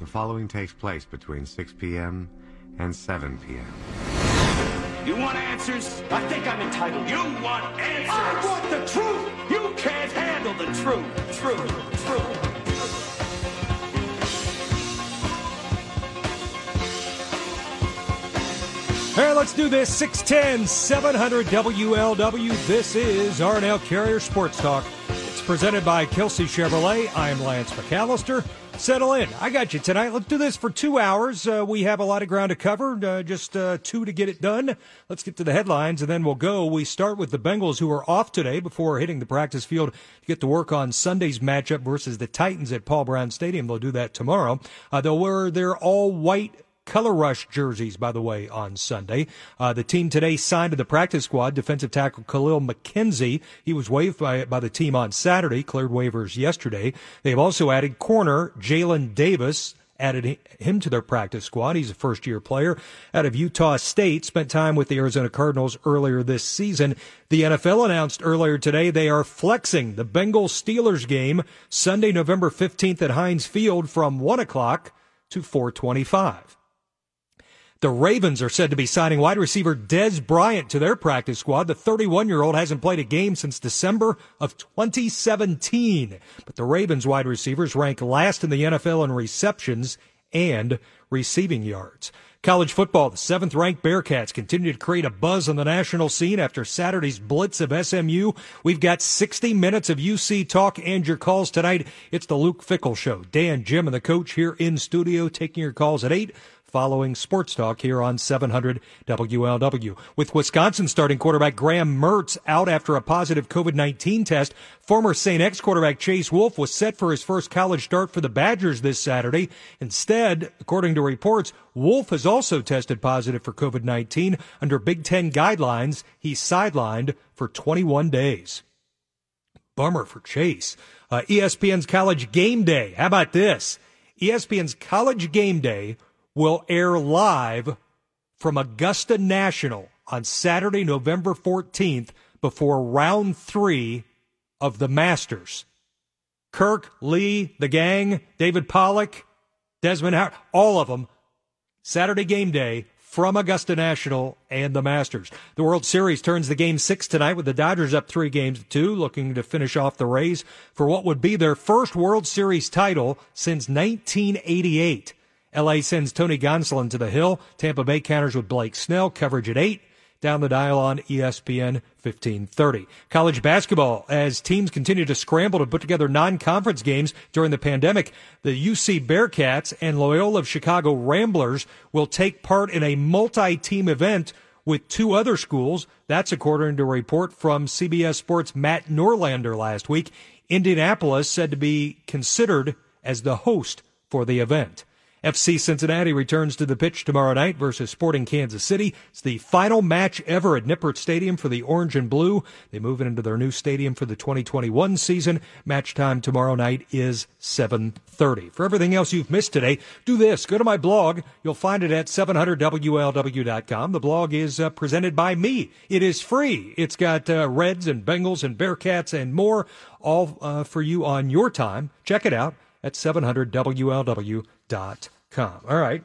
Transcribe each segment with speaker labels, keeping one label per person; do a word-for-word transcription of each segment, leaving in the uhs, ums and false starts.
Speaker 1: following takes place between six p.m. and seven p.m.
Speaker 2: You want answers? I think I'm entitled. You want answers? I want the truth! You can't handle the truth! Truth! Truth!
Speaker 3: All right, let's do this. six ten, seven hundred W L W. This is R and L Carrier Sports Talk. It's presented by Kelsey Chevrolet. I'm Lance McAllister. Settle in. I got you tonight. Let's do this for two hours. Uh, we have a lot of ground to cover, uh, just uh, two to get it done. Let's get to the headlines, and then we'll go. We start with the Bengals, who are off today before hitting the practice field to get to work on Sunday's matchup versus the Titans at Paul Brown Stadium. They'll do that tomorrow. Uh, they'll wear their all-white Color Rush jerseys, by the way, on Sunday. Uh, the team today signed to the practice squad defensive tackle Khalil McKenzie. He was waived by, by the team on Saturday, cleared waivers yesterday. They've also added corner Jalen Davis, added him to their practice squad. He's a first-year player out of Utah State, spent time with the Arizona Cardinals earlier this season. The N F L announced earlier today they are flexing the Bengals-Steelers game Sunday, November fifteenth at Heinz Field from one o'clock to four twenty-five. The Ravens are said to be signing wide receiver Dez Bryant to their practice squad. The thirty-one-year-old hasn't played a game since December of twenty seventeen. But the Ravens wide receivers rank last in the N F L in receptions and receiving yards. College football, the seventh-ranked Bearcats continue to create a buzz on the national scene after Saturday's blitz of S M U. We've got sixty minutes of U C talk and your calls tonight. It's the Luke Fickell Show. Dan, Jim, and the coach here in studio taking your calls at eight. Following Sports Talk here on seven hundred W L W. With Wisconsin starting quarterback Graham Mertz out after a positive covid nineteen test, former Saint X quarterback Chase Wolf was set for his first college start for the Badgers this Saturday. Instead, according to reports, Wolf has also tested positive for covid nineteen. Under Big Ten guidelines, he's sidelined for twenty-one days. Bummer for Chase. Uh, E S P N's College Game Day. How about this? E S P N's College Game Day will air live from Augusta National on Saturday, November fourteenth, before round three of the Masters. Kirk, Lee, the gang, David Pollock, Desmond Howard, all of them, Saturday game day from Augusta National and the Masters. The World Series turns the game six tonight with the Dodgers up three games to two, looking to finish off the Rays for what would be their first World Series title since nineteen eighty-eight. L A sends Tony Gonsolin to the hill. Tampa Bay counters with Blake Snell. Coverage at eight. Down the dial on E S P N fifteen thirty. College basketball, as teams continue to scramble to put together non-conference games during the pandemic, the U C Bearcats and Loyola of Chicago Ramblers will take part in a multi-team event with two other schools. That's according to a report from C B S Sports' Matt Norlander last week. Indianapolis said to be considered as the host for the event. F C Cincinnati returns to the pitch tomorrow night versus Sporting Kansas City. It's the final match ever at Nippert Stadium for the Orange and Blue. They move into their new stadium for the twenty twenty-one season. Match time tomorrow night is seven thirty. For everything else you've missed today, do this. Go to my blog. You'll find it at seven hundred W L W dot com. The blog is uh, presented by me. It is free. It's got uh, Reds and Bengals and Bearcats and more, all uh, for you on your time. Check it out at seven hundred W L W dot com. All right.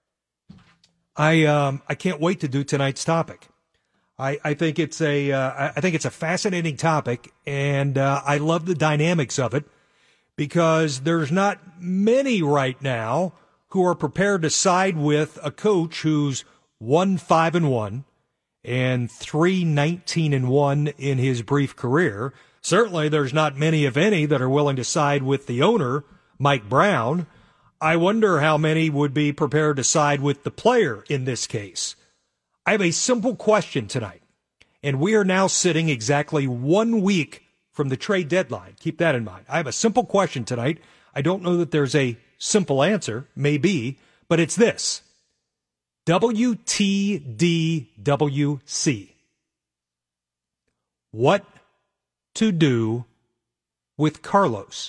Speaker 3: I um I can't wait to do tonight's topic. I I think it's a uh, I think it's a fascinating topic, and uh, I love the dynamics of it because there's not many right now who are prepared to side with a coach who's one five and one and three nineteen and one in his brief career. Certainly, there's not many, if any, that are willing to side with the owner, Mike Brown. I wonder how many would be prepared to side with the player in this case. I have a simple question tonight, and we are now sitting exactly one week from the trade deadline. Keep that in mind. I have a simple question tonight. I don't know that there's a simple answer, maybe, but it's this. W T D W C. What to do with Carlos?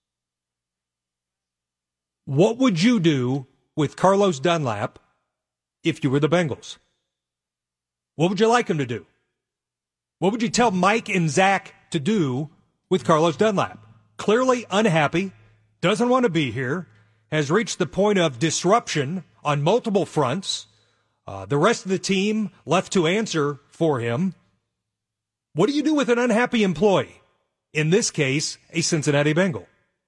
Speaker 3: What would you do with Carlos Dunlap if you were the Bengals? What would you like him to do? What would you tell Mike and Zach to do with Carlos Dunlap? Clearly unhappy, doesn't want to be here, has reached the point of disruption on multiple fronts. Uh, the rest of the team left to answer for him. What do you do with an unhappy employee? In this case, a Cincinnati Bengal.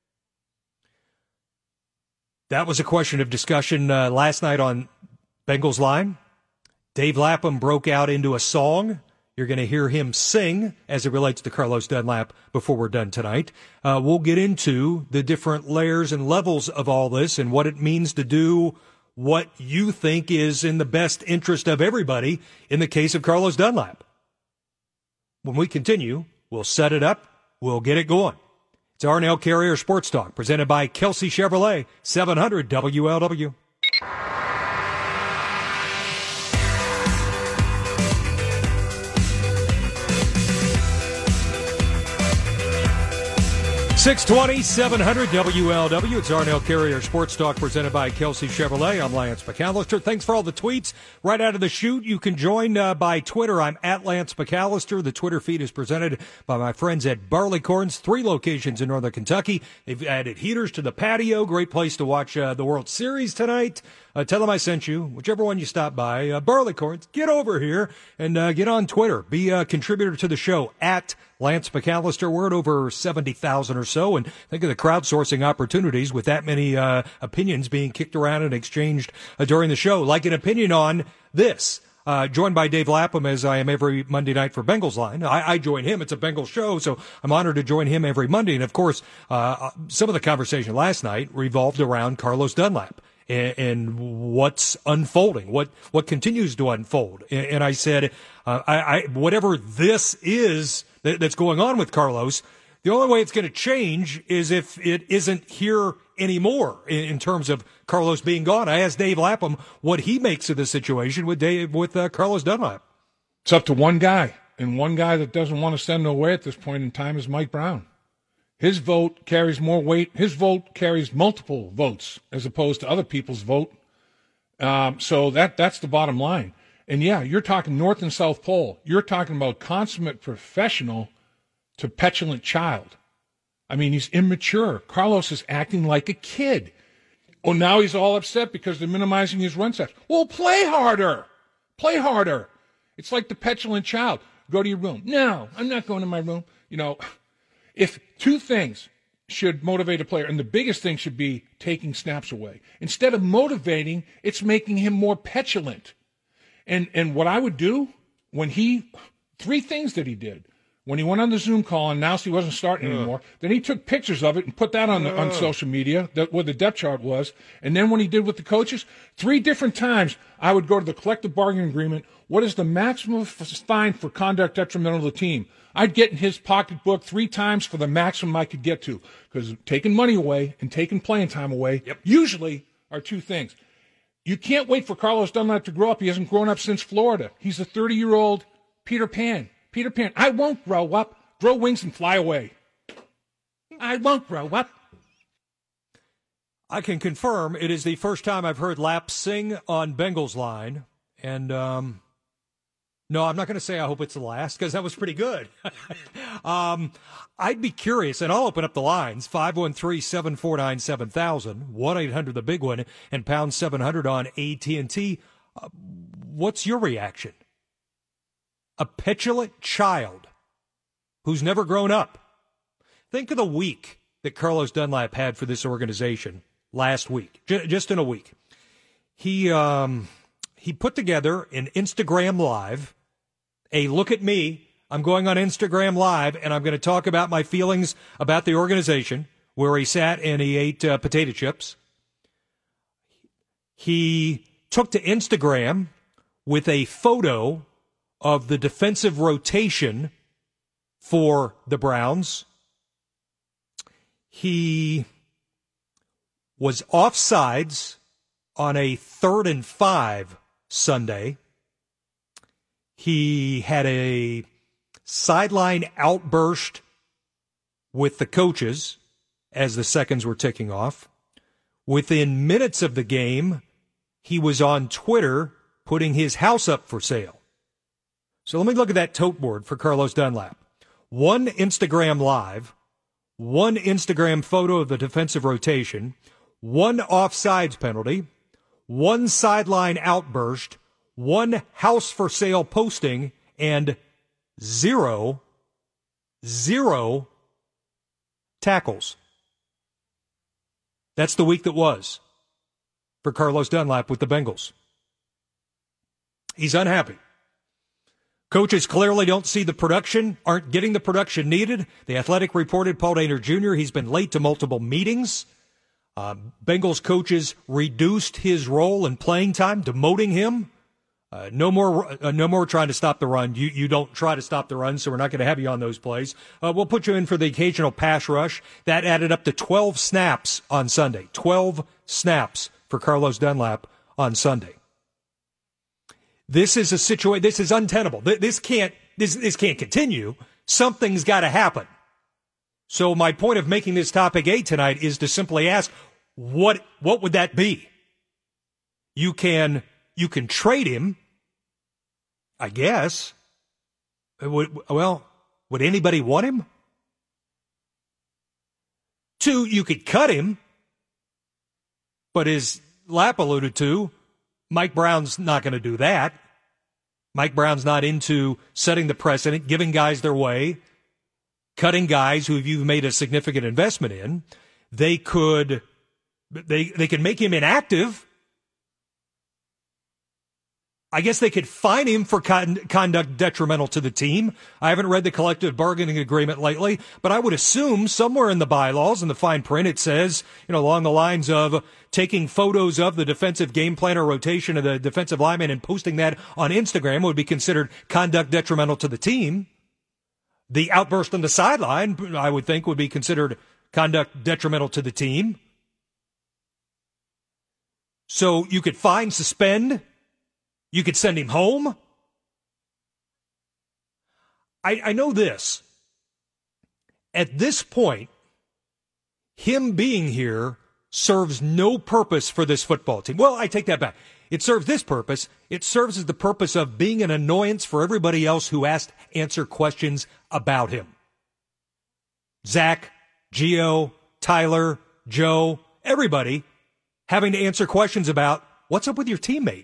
Speaker 3: That was a question of discussion uh, last night on Bengals Line. Dave Lapham broke out into a song. You're going to hear him sing as it relates to Carlos Dunlap before we're done tonight. Uh, we'll get into the different layers and levels of all this and what it means to do what you think is in the best interest of everybody in the case of Carlos Dunlap. When we continue, we'll set it up. We'll get it going. It's Arnell Carrier Sports Talk, presented by Kelsey Chevrolet, seven hundred W L W. six twenty, seven hundred W L W. It's Arnell Carrier Sports Talk presented by Kelsey Chevrolet. I'm Lance McAllister. Thanks for all the tweets. Right out of the chute, you can join uh, by Twitter. I'm at Lance McAllister. The Twitter feed is presented by my friends at Barleycorns, three locations in Northern Kentucky. They've added heaters to the patio. Great place to watch uh, the World Series tonight. Uh, tell them I sent you. Whichever one you stop by, uh, Barleycorns, get over here and uh, get on Twitter. Be a contributor to the show at Lance McAllister. We're at over seventy thousand or so, and think of the crowdsourcing opportunities with that many uh, opinions being kicked around and exchanged uh, during the show. Like an opinion on this. Uh, joined by Dave Lapham, as I am every Monday night for Bengals Line. I, I join him. It's a Bengals show, so I'm honored to join him every Monday. And, of course, uh, some of the conversation last night revolved around Carlos Dunlap and, and what's unfolding, what what continues to unfold. And, and I said, uh, I, I whatever this is that, that's going on with Carlos, the only way it's going to change is if it isn't here anymore in, in terms of Carlos being gone. I asked Dave Lapham what he makes of the situation with Dave with uh, Carlos Dunlap.
Speaker 4: It's up to one guy, and one guy that doesn't want to send him away at this point in time is Mike Brown. His vote carries more weight. His vote carries multiple votes as opposed to other people's vote. Um, so that that's the bottom line. And, yeah, you're talking North and South Pole. You're talking about consummate professional to petulant child. I mean, he's immature. Carlos is acting like a kid. Oh, now he's all upset because they're minimizing his run sets. Well, play harder. Play harder. It's like the petulant child. Go to your room. No, I'm not going to my room. You know, if two things should motivate a player, and the biggest thing should be taking snaps away. Instead of motivating, it's making him more petulant. And and what I would do when he, three things that he did. When he went on the Zoom call and announced he wasn't starting anymore, then he took pictures of it and put that on the, on social media, that, where the depth chart was. And then when he did with the coaches, three different times I would go to the collective bargaining agreement. What is the maximum fine for conduct detrimental to the team? I'd get in his pocketbook three times for the maximum I could get to, because taking money away and taking playing time away yep. usually are two things. You can't wait for Carlos Dunlap to grow up. He hasn't grown up since Florida. He's a thirty-year-old Peter Pan. Peter Pan, I won't grow up. Grow wings and fly away. I won't grow up.
Speaker 3: I can confirm it is the first time I've heard Lap sing on Bengals Line. And, um, no, I'm not going to say I hope it's the last, because that was pretty good. um, I'd be curious, and I'll open up the lines, five one three, seven four nine, seven thousand, one eight hundred the big one, and pound seven hundred on A T and T. Uh, what's your reaction? A petulant child who's never grown up. Think of the week that Carlos Dunlap had for this organization last week, j- just in a week. He um, he put together an Instagram Live, a look at me, I'm going on Instagram Live, and I'm going to talk about my feelings about the organization, where he sat and he ate uh, potato chips. He took to Instagram with a photo of the defensive rotation for the Browns. He was offsides on a third and five Sunday. He had a sideline outburst with the coaches as the seconds were ticking off. Within minutes of the game, he was on Twitter putting his house up for sale. So let me look at that tote board for Carlos Dunlap. One Instagram Live, one Instagram photo of the defensive rotation, one offsides penalty, one sideline outburst, one house for sale posting, and zero, zero tackles. That's the week that was for Carlos Dunlap with the Bengals. He's unhappy. Coaches clearly don't see the production, aren't getting the production needed. The Athletic reported Paul Dehner Junior, he's been late to multiple meetings. Uh, Bengals coaches reduced his role in playing time, demoting him. Uh, no more, uh, no more trying to stop the run. You, you don't try to stop the run, so we're not going to have you on those plays. Uh, we'll put you in for the occasional pass rush. That added up to twelve snaps on Sunday. twelve snaps for Carlos Dunlap on Sunday. This is a situation. This is untenable. This can't. This this can't continue. Something's got to happen. So my point of making this topic eight tonight is to simply ask, what what would that be? You can you can trade him, I guess. Would, well, would anybody want him? Two, you could cut him, but as Lapp alluded to, Mike Brown's not going to do that. Mike Brown's not into setting the precedent, giving guys their way, cutting guys who you've made a significant investment in. They could, they they could make him inactive. I guess they could fine him for con- conduct detrimental to the team. I haven't read the collective bargaining agreement lately, but I would assume somewhere in the bylaws, in the fine print, it says, you know, along the lines of taking photos of the defensive game plan or rotation of the defensive lineman and posting that on Instagram would be considered conduct detrimental to the team. The outburst on the sideline, I would think, would be considered conduct detrimental to the team. So you could fine, suspend. You could send him home. I, I know this. At this point, him being here serves no purpose for this football team. Well, I take that back. It serves this purpose. It serves as the purpose of being an annoyance for everybody else who has to answer questions about him. Zach, Gio, Tyler, Joe, everybody having to answer questions about what's up with your teammate.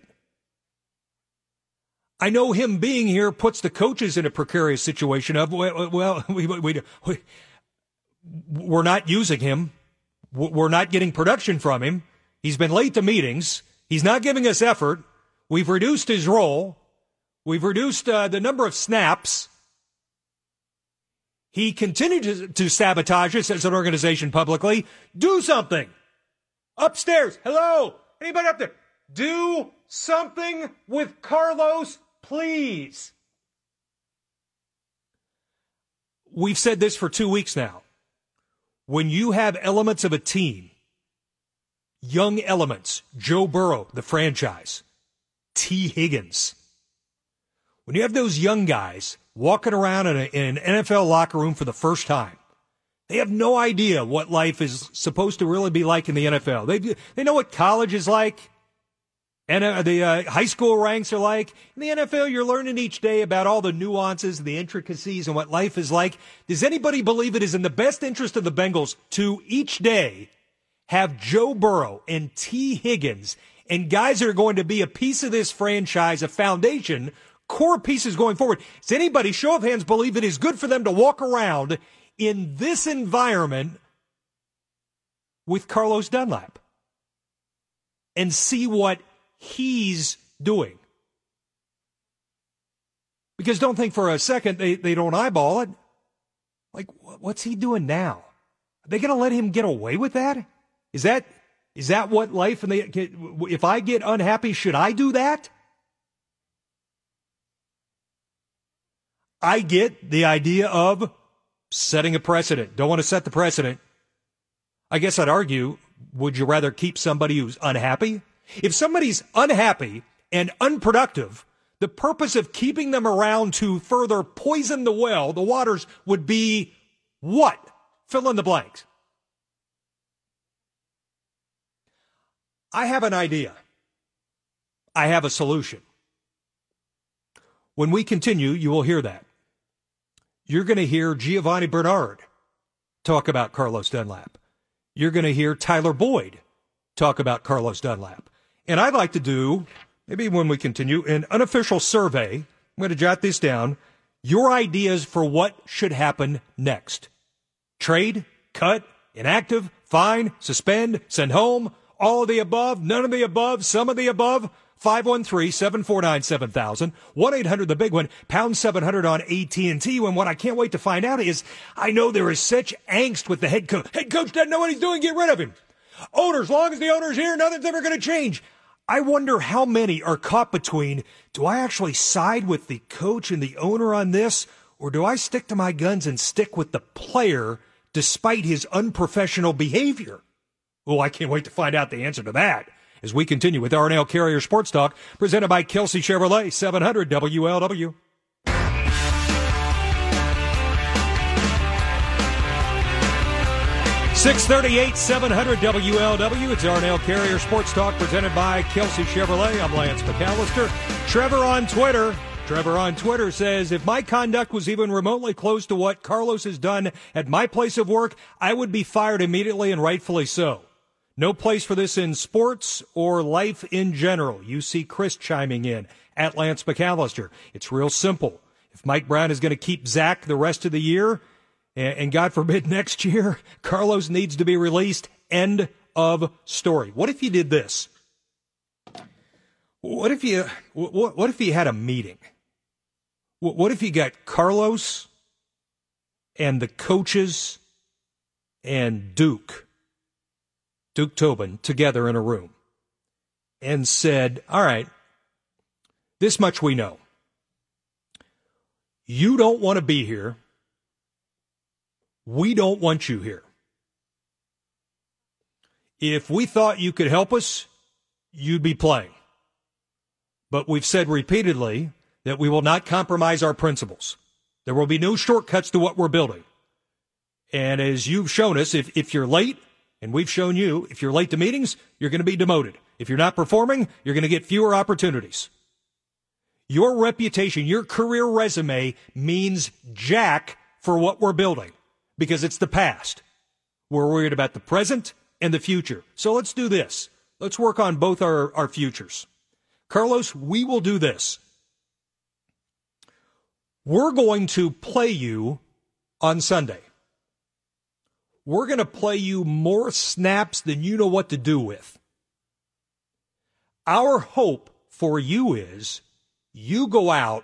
Speaker 3: I know him being here puts the coaches in a precarious situation of, well, well we, we, we, we're not using him. We're not getting production from him. He's been late to meetings. He's not giving us effort. We've reduced his role. We've reduced uh, the number of snaps. He continued to, to sabotage us as an organization publicly. Do something. Upstairs. Hello. Anybody up there? Do something with Carlos, please. We've said this for two weeks now. When you have elements of a team, young elements, Joe Burrow, the franchise, T. Higgins, when you have those young guys walking around in, a, in an N F L locker room for the first time, they have no idea what life is supposed to really be like in the N F L. They, they know what college is like. And uh, the uh, high school ranks are like. In the N F L, you're learning each day about all the nuances, the intricacies, and what life is like. Does anybody believe it is in the best interest of the Bengals to each day have Joe Burrow and T. Higgins and guys that are going to be a piece of this franchise, a foundation, core pieces going forward? Does anybody, show of hands, believe it is good for them to walk around in this environment with Carlos Dunlap and see what he's doing? Because don't think for a second they, they don't eyeball it. Like, what's he doing now? Are they going to let him get away with that? Is that is that what life, and they, if I get unhappy, should I do that? I get the idea of setting a precedent. Don't want to set the precedent. I guess I'd argue, would you rather keep somebody who's unhappy? If somebody's unhappy and unproductive, the purpose of keeping them around to further poison the well, the waters, would be what? Fill in the blanks. I have an idea. I have a solution. When we continue, you will hear that. You're going to hear Giovanni Bernard talk about Carlos Dunlap. You're going to hear Tyler Boyd talk about Carlos Dunlap. And I'd like to do, maybe when we continue, an unofficial survey. I'm going to jot this down. Your ideas for what should happen next. Trade, cut, inactive, fine, suspend, send home, all of the above, none of the above, some of the above. five one three, seven four nine, seven thousand, one eight hundred, the big one, pound seven hundred on A T and T. When what I can't wait to find out is, I know there is such angst with the head coach. Head coach doesn't know what he's doing, get rid of him. Owner, as long as the owner's here, nothing's ever going to change. I wonder how many are caught between, do I actually side with the coach and the owner on this, or do I stick to my guns and stick with the player despite his unprofessional behavior? Oh, I can't wait to find out the answer to that as we continue with R and L Carrier Sports Talk, presented by Kelsey Chevrolet, seven hundred W L W. six thirty-eight, seven hundred W L W. It's R and L Carrier Sports Talk, presented by Kelsey Chevrolet. I'm Lance McAllister. Trevor on Twitter. Trevor on Twitter says, if my conduct was even remotely close to what Carlos has done at my place of work, I would be fired immediately, and rightfully so. No place for this in sports or life in general. You see Chris chiming in at Lance McAllister. It's real simple. If Mike Brown is going to keep Zach the rest of the year, and God forbid next year, Carlos needs to be released. End of story. What if you did this? What if you, what, what if you had a meeting? What if you got Carlos and the coaches and Duke, Duke Tobin, together in a room and said, all right, this much we know. You don't want to be here. We don't want you here. If we thought you could help us, you'd be playing. But we've said repeatedly that we will not compromise our principles. There will be no shortcuts to what we're building. And as you've shown us, if, if you're late, and we've shown you, if you're late to meetings, you're going to be demoted. If you're not performing, you're going to get fewer opportunities. Your reputation, your career resume means jack for what we're building, because it's the past. We're worried about the present and the future. So let's do this. Let's work on both our, our futures. Carlos, we will do this. We're going to play you on Sunday. We're going to play you more snaps than you know what to do with. Our hope for you is you go out,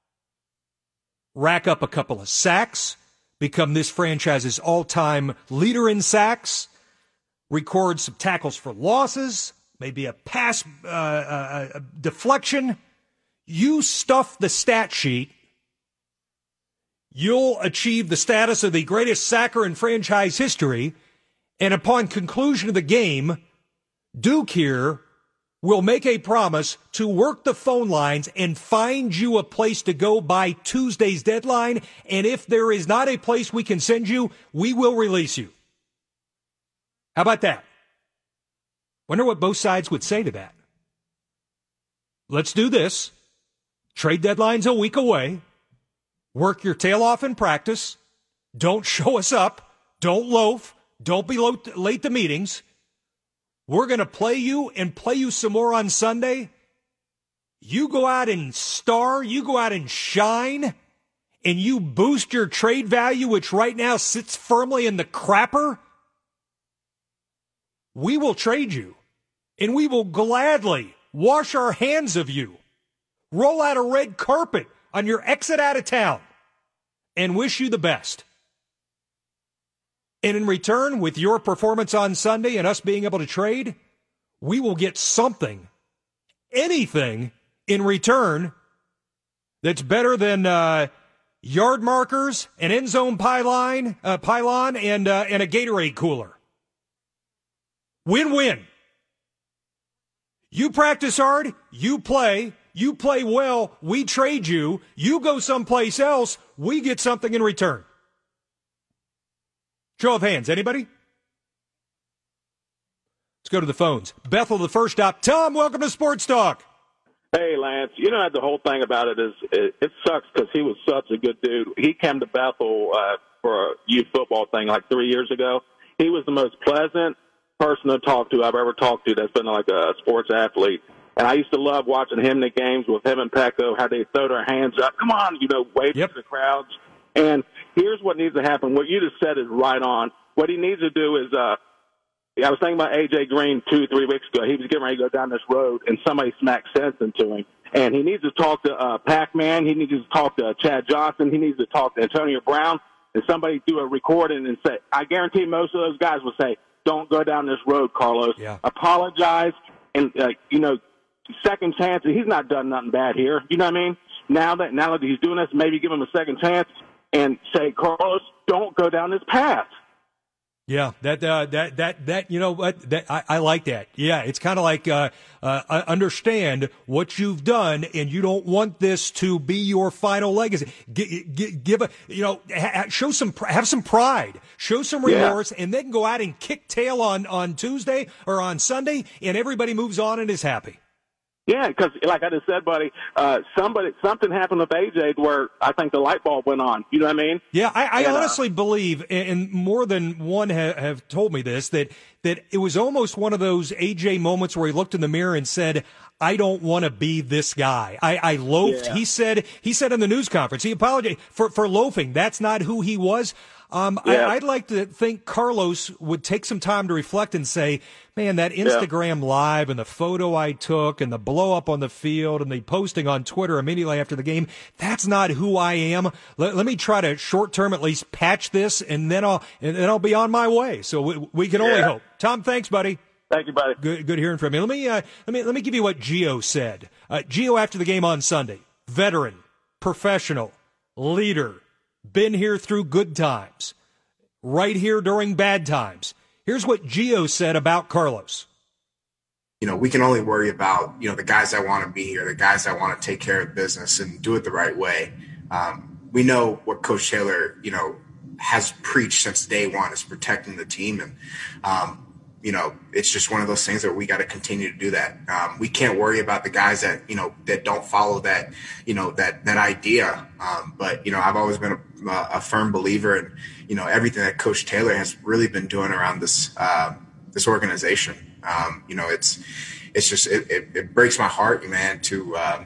Speaker 3: rack up a couple of sacks, become this franchise's all-time leader in sacks, record some tackles for losses, maybe a pass uh, uh, a deflection. You stuff the stat sheet, you'll achieve the status of the greatest sacker in franchise history, and upon conclusion of the game, Duke here will make a promise to work the phone lines and find you a place to go by Tuesday's deadline, and if there is not a place we can send you, we will release you. How about that? Wonder what both sides would say to that. Let's do this. Trade deadline's a week away. Work your tail off in practice. Don't show us up. Don't loaf. Don't be late to meetings. We're going to play you and play you some more on Sunday. You go out and star. You go out and shine. And you boost your trade value, which right now sits firmly in the crapper. We will trade you. And we will gladly wash our hands of you. Roll out a red carpet on your exit out of town and wish you the best. And in return, with your performance on Sunday and us being able to trade, we will get something, anything in return that's better than uh, yard markers, an end zone pylon, uh, pylon and, uh, and a Gatorade cooler. Win-win. You practice hard, you play, you play well, we trade you, you go someplace else, we get something in return. Show of hands, anybody? Let's go to the phones. Bethel, the first stop. Tom, welcome to Sports Talk.
Speaker 5: Hey, Lance. You know, the whole thing about it is it, it sucks because he was such a good dude. He came to Bethel uh, for a youth football thing like three years ago. He was the most pleasant person to talk to I've ever talked to that's been like a sports athlete. And I used to love watching him in the games with him and Pecco, how they throw their hands up. Come on, you know, wave
Speaker 3: yep.
Speaker 5: to the crowds. And here's what needs to happen. What you just said is right on. What he needs to do is, uh, I was thinking about A J Green two, three weeks ago. He was getting ready to go down this road, and somebody smacked sense into him. And he needs to talk to uh, Pac-Man. He needs to talk to Chad Johnson. He needs to talk to Antonio Brown. And somebody do a recording and say, I guarantee most of those guys will say, don't go down this road, Carlos.
Speaker 3: Yeah.
Speaker 5: Apologize. And, uh, you know, second chance. He's not done nothing bad here. You know what I mean? Now that now that he's doing this, maybe give him a second chance and say, Carlos, don't go down this path.
Speaker 3: Yeah, that uh, that that that you know what that I, I like that. Yeah, it's kind of like uh, uh, understand what you've done, and you don't want this to be your final legacy. G- g- give a you know ha- show some have some pride, show some remorse, yeah. and then go out and kick tail on on Tuesday or on Sunday, and everybody moves on and is happy.
Speaker 5: Yeah, because like I just said, buddy, uh, somebody something happened with A J where I think the light bulb went on. You know what I mean?
Speaker 3: Yeah, I, I
Speaker 5: and,
Speaker 3: honestly
Speaker 5: uh,
Speaker 3: believe, and more than one ha- have told me this, that that it was almost one of those A J moments where he looked in the mirror and said, I don't want to be this guy. I, I loafed.
Speaker 5: Yeah.
Speaker 3: He said he said in the news conference, he apologized for, for loafing. That's not who he was. Um,
Speaker 5: yeah.
Speaker 3: I, I'd like to think Carlos would take some time to reflect and say, man, that Instagram yeah. live and the photo I took and the blow up on the field and the posting on Twitter immediately after the game, that's not who I am. Let, let me try to short term at least patch this, and then I'll and then I'll be on my way. So we, we can only
Speaker 5: yeah.
Speaker 3: hope. Tom, thanks, buddy.
Speaker 5: Thank you, buddy.
Speaker 3: Good, good hearing from you. Let me uh, let me let me give you what Gio said. Uh, Gio after the game on Sunday, veteran, professional, leader, been here through good times, right here during bad times. Here's what Gio said about Carlos.
Speaker 6: You know, we can only worry about, you know, the guys that want to be here, the guys that want to take care of business and do it the right way. Um, we know what Coach Taylor, you know, has preached since day one is protecting the team. And, um, you know, it's just one of those things that we got to continue to do that. Um, we can't worry about the guys that, you know, that don't follow that, you know, that, that idea. Um, but, you know, I've always been a, a firm believer in, you know, everything that Coach Taylor has really been doing around this, uh, this organization. Um, you know, it's, it's just, it, it, it breaks my heart, man, to, um,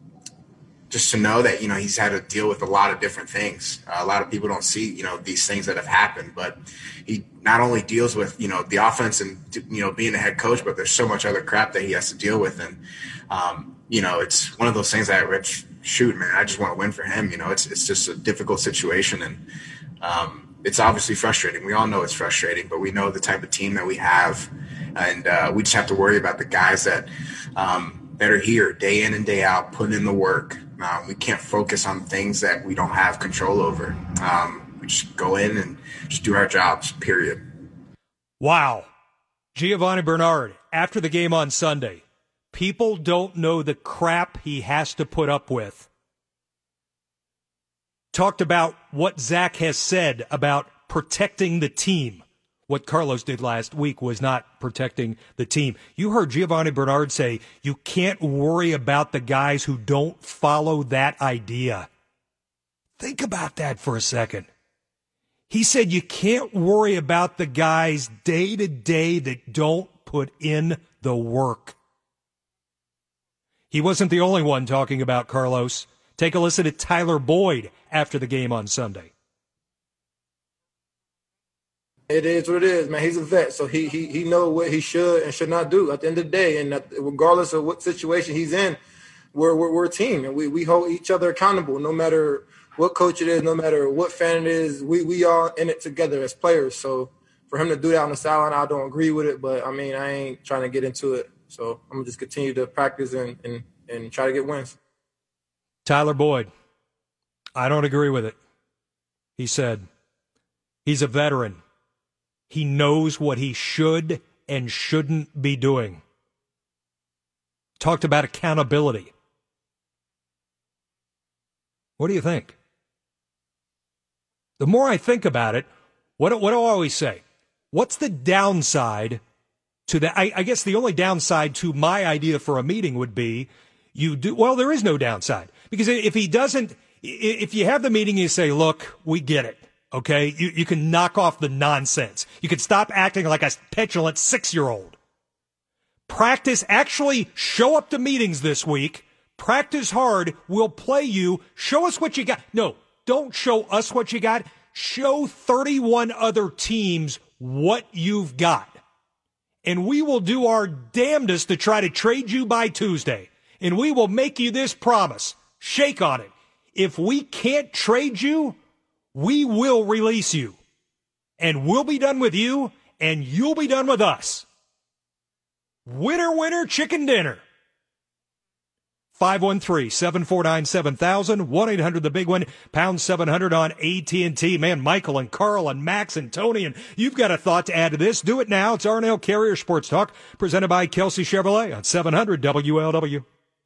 Speaker 6: just to know that, you know, he's had to deal with a lot of different things. Uh, a lot of people don't see, you know, these things that have happened, but he not only deals with, you know, the offense and, you know, being a head coach, but there's so much other crap that he has to deal with. And, um, you know, it's one of those things that, which, shoot, man, I just want to win for him. You know, it's, it's just a difficult situation. And, um, it's obviously frustrating. We all know it's frustrating, but we know the type of team that we have. And, uh, we just have to worry about the guys that, um, that are here day in and day out, putting in the work. Um, we can't focus on things that we don't have control over. Um, we just go in and just do our jobs, period.
Speaker 3: Wow. Giovanni Bernard, after the game on Sunday, people don't know the crap he has to put up with. Talked about what Zach has said about protecting the team. What Carlos did last week was not protecting the team. You heard Giovanni Bernard say, you can't worry about the guys who don't follow that idea. Think about that for a second. He said you can't worry about the guys day to day that don't put in the work. He wasn't the only one talking about Carlos. Take a listen to Tyler Boyd after the game on Sunday.
Speaker 7: It is what it is, man. He's a vet, so he he he knows what he should and should not do at the end of the day. And that, regardless of what situation he's in, we're, we're we're a team, and we, we hold each other accountable. No matter what coach it is, no matter what fan it is, we we all in it together as players. So for him to do that on the sideline, I don't agree with it. But I mean, I ain't trying to get into it. So I'm gonna just continue to practice and and, and try to get wins.
Speaker 3: Tyler Boyd, I don't agree with it. He said he's a veteran. He knows what he should and shouldn't be doing. Talked about accountability. What do you think? The more I think about it, what, what do I always say? What's the downside to that? I, I guess the only downside to my idea for a meeting would be you do, well, there is no downside. Because if he doesn't, if you have the meeting, you say, look, we get it. okay? You, you can knock off the nonsense. You can stop acting like a petulant six-year-old. Practice, actually show up to meetings this week. Practice hard. We'll play you. Show us what you got. No, don't show us what you got. Show thirty-one other teams what you've got. And we will do our damnedest to try to trade you by Tuesday. And we will make you this promise. Shake on it. If we can't trade you, we will release you. And we'll be done with you, and you'll be done with us. Winner, winner, chicken dinner. five one three, seven four nine, seven thousand, one eight hundred the big one, pound seven hundred on A T and T. Man, Michael and Carl and Max and Tony, and you've got a thought to add to this. Do it now. It's Arnell Carrier Sports Talk, presented by Kelsey Chevrolet on seven hundred W L W.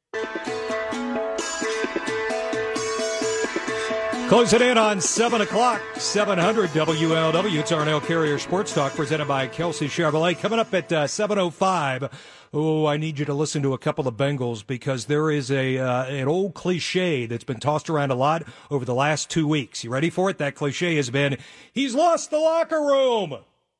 Speaker 3: Close it in on seven o'clock, seven hundred W L W. It's Arnell Carrier Sports Talk, presented by Kelsey Chevrolet. Coming up at uh, seven oh five. Oh, I need you to listen to a couple of Bengals, because there is a uh, an old cliche that's been tossed around a lot over the last two weeks. You ready for it? That cliche has been, he's lost the locker room.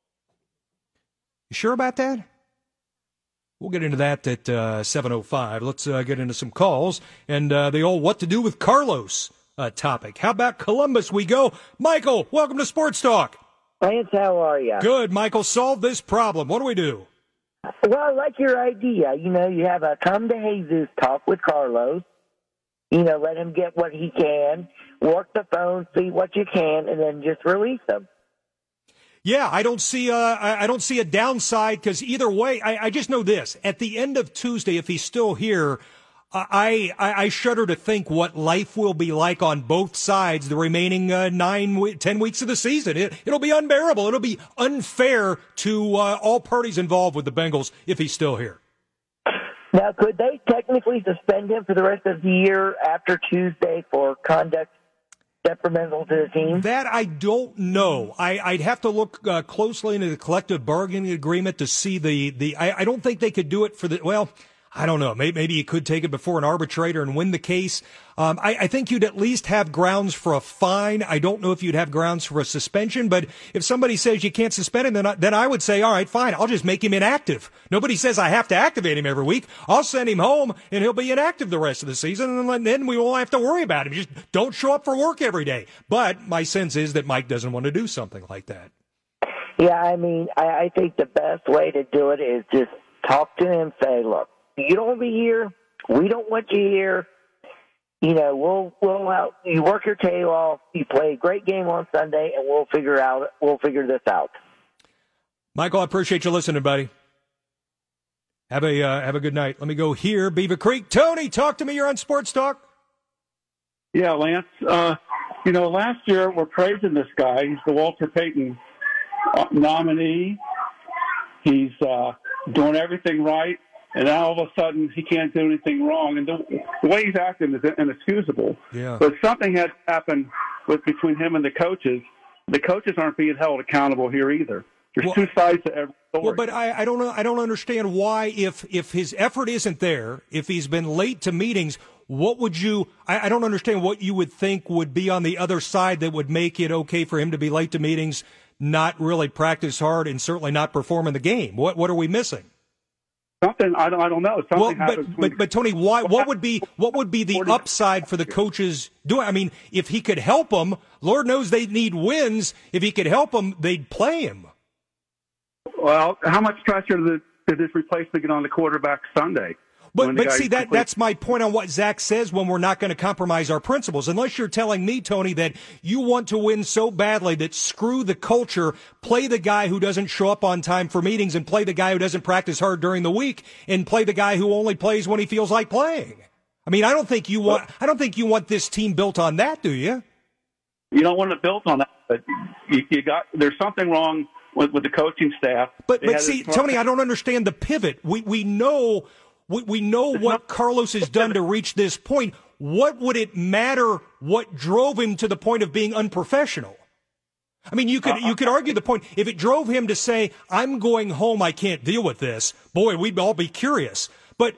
Speaker 3: You sure about that? We'll get into that at uh, seven oh five. Let's uh, get into some calls and uh, the old what to do with Carlos uh, topic. How about Columbus we go? Michael, welcome to Sports Talk.
Speaker 8: Lance, how are you?
Speaker 3: Good, Michael. Solve this problem. What do we do?
Speaker 8: Well, I like your idea. You know, you have a come to Jesus talk with Carlos. You know, let him get what he can, work the phone, see what you can, and then just release him.
Speaker 3: Yeah, I don't see a, I don't see a downside, because either way, I, I just know this. At the end of Tuesday, if he's still here, I, I, I shudder to think what life will be like on both sides the remaining uh, nine, ten weeks of the season. It, it'll be unbearable. It'll be unfair to uh, all parties involved with the Bengals if he's still here.
Speaker 8: Now, could they technically suspend him for the rest of the year after Tuesday for conduct detrimental to the team?
Speaker 3: That I don't know. I, I'd have to look uh, closely into the collective bargaining agreement to see the, the I, I don't think they could do it for the, well, I don't know. Maybe, maybe you could take it before an arbitrator and win the case. Um, I, I think you'd at least have grounds for a fine. I don't know if you'd have grounds for a suspension, but if somebody says you can't suspend him, then I, then I would say, all right, fine. I'll just make him inactive. Nobody says I have to activate him every week. I'll send him home and he'll be inactive the rest of the season, and then we won't have to worry about him. Just don't show up for work every day. But my sense is that Mike doesn't want to do something like that.
Speaker 8: Yeah, I mean, I, I think the best way to do it is just talk to him, say, look, you don't want to be here. We don't want you here. You know, we'll we'll out. You work your tail off. You play a great game on Sunday, and we'll figure out. We'll figure this out.
Speaker 3: Michael, I appreciate you listening, buddy. Have a uh, have a good night. Let me go here, Beaver Creek. Tony, talk to me. You're on Sports Talk.
Speaker 9: Yeah, Lance. Uh, you know, last year we're praising this guy. He's the Walter Payton uh, nominee. He's uh, doing everything right. And now all of a sudden he can't do anything wrong, and the, the way he's acting is inexcusable.
Speaker 3: Yeah.
Speaker 9: But something had happened with between him and the coaches. The coaches aren't being held accountable here either. There's
Speaker 3: well,
Speaker 9: two sides to every story.
Speaker 3: Well, but I, I don't know. I don't understand why, if if his effort isn't there, if he's been late to meetings, what would you? I, I don't understand what you would think would be on the other side that would make it okay for him to be late to meetings, not really practice hard, and certainly not perform in the game. What what are we missing?
Speaker 9: Something I don't I don't know. Something
Speaker 3: well, but, but but Tony, why? What would be what would be the upside for the coaches doing? I mean, if he could help them, Lord knows they need wins. If he could help them, they'd play him.
Speaker 9: Well, how much pressure did, did this replacement get on the quarterback Sunday?
Speaker 3: But but see, that that's my point on what Zach says when we're not going to compromise our principles. Unless you're telling me, Tony, that you want to win so badly that screw the culture, play the guy who doesn't show up on time for meetings, and play the guy who doesn't practice hard during the week, and play the guy who only plays when he feels like playing. I mean, I don't think you want I don't think you want this team built on that, do you?
Speaker 9: You don't want it built on that, but you, you got there's something wrong with, with the coaching staff.
Speaker 3: But but see, Tony, I don't understand the pivot. We we know. We, we know what Carlos has done to reach this point. What would it matter what drove him to the point of being unprofessional? I mean, you could you could argue the point. If it drove him to say, I'm going home, I can't deal with this, boy, we'd all be curious. But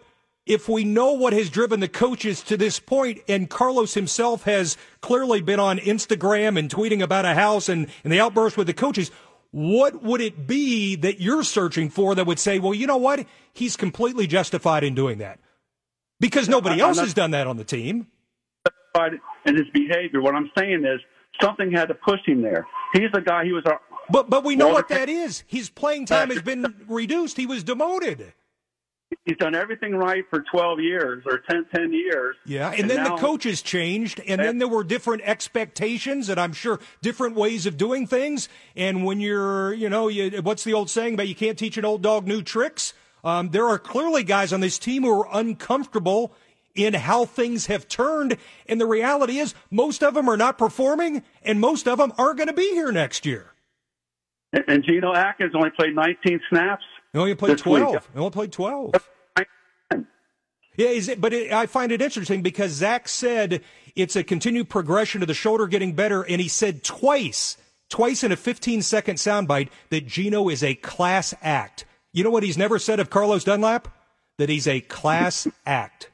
Speaker 3: if we know what has driven the coaches to this point, and Carlos himself has clearly been on Instagram and tweeting about a house and, and the outburst with the coaches, what would it be that you're searching for that would say, well, you know what? He's completely justified in doing that. Because nobody else has done that on the team.
Speaker 9: In his behavior, what I'm saying is something had to push him there. He's the guy, he was our...
Speaker 3: But, but we know what that is. His playing time has been reduced. He was demoted.
Speaker 9: He's done everything right for twelve years or ten, ten years.
Speaker 3: Yeah, and,
Speaker 9: and
Speaker 3: then
Speaker 9: now,
Speaker 3: the coaches changed, and then there were different expectations, and I'm sure different ways of doing things. And when you're, you know, you, what's the old saying about you can't teach an old dog new tricks? Um, there are clearly guys on this team who are uncomfortable in how things have turned, and the reality is most of them are not performing, and most of them aren't going to be here next year.
Speaker 9: And, and Geno Atkins only played nineteen snaps.
Speaker 3: He only played twelve. He only played twelve. Yeah, is it, but it, I find it interesting because Zach said it's a continued progression of the shoulder getting better, and he said twice, twice in a fifteen-second soundbite that Geno is a class act. You know what he's never said of Carlos Dunlap? That he's a class act.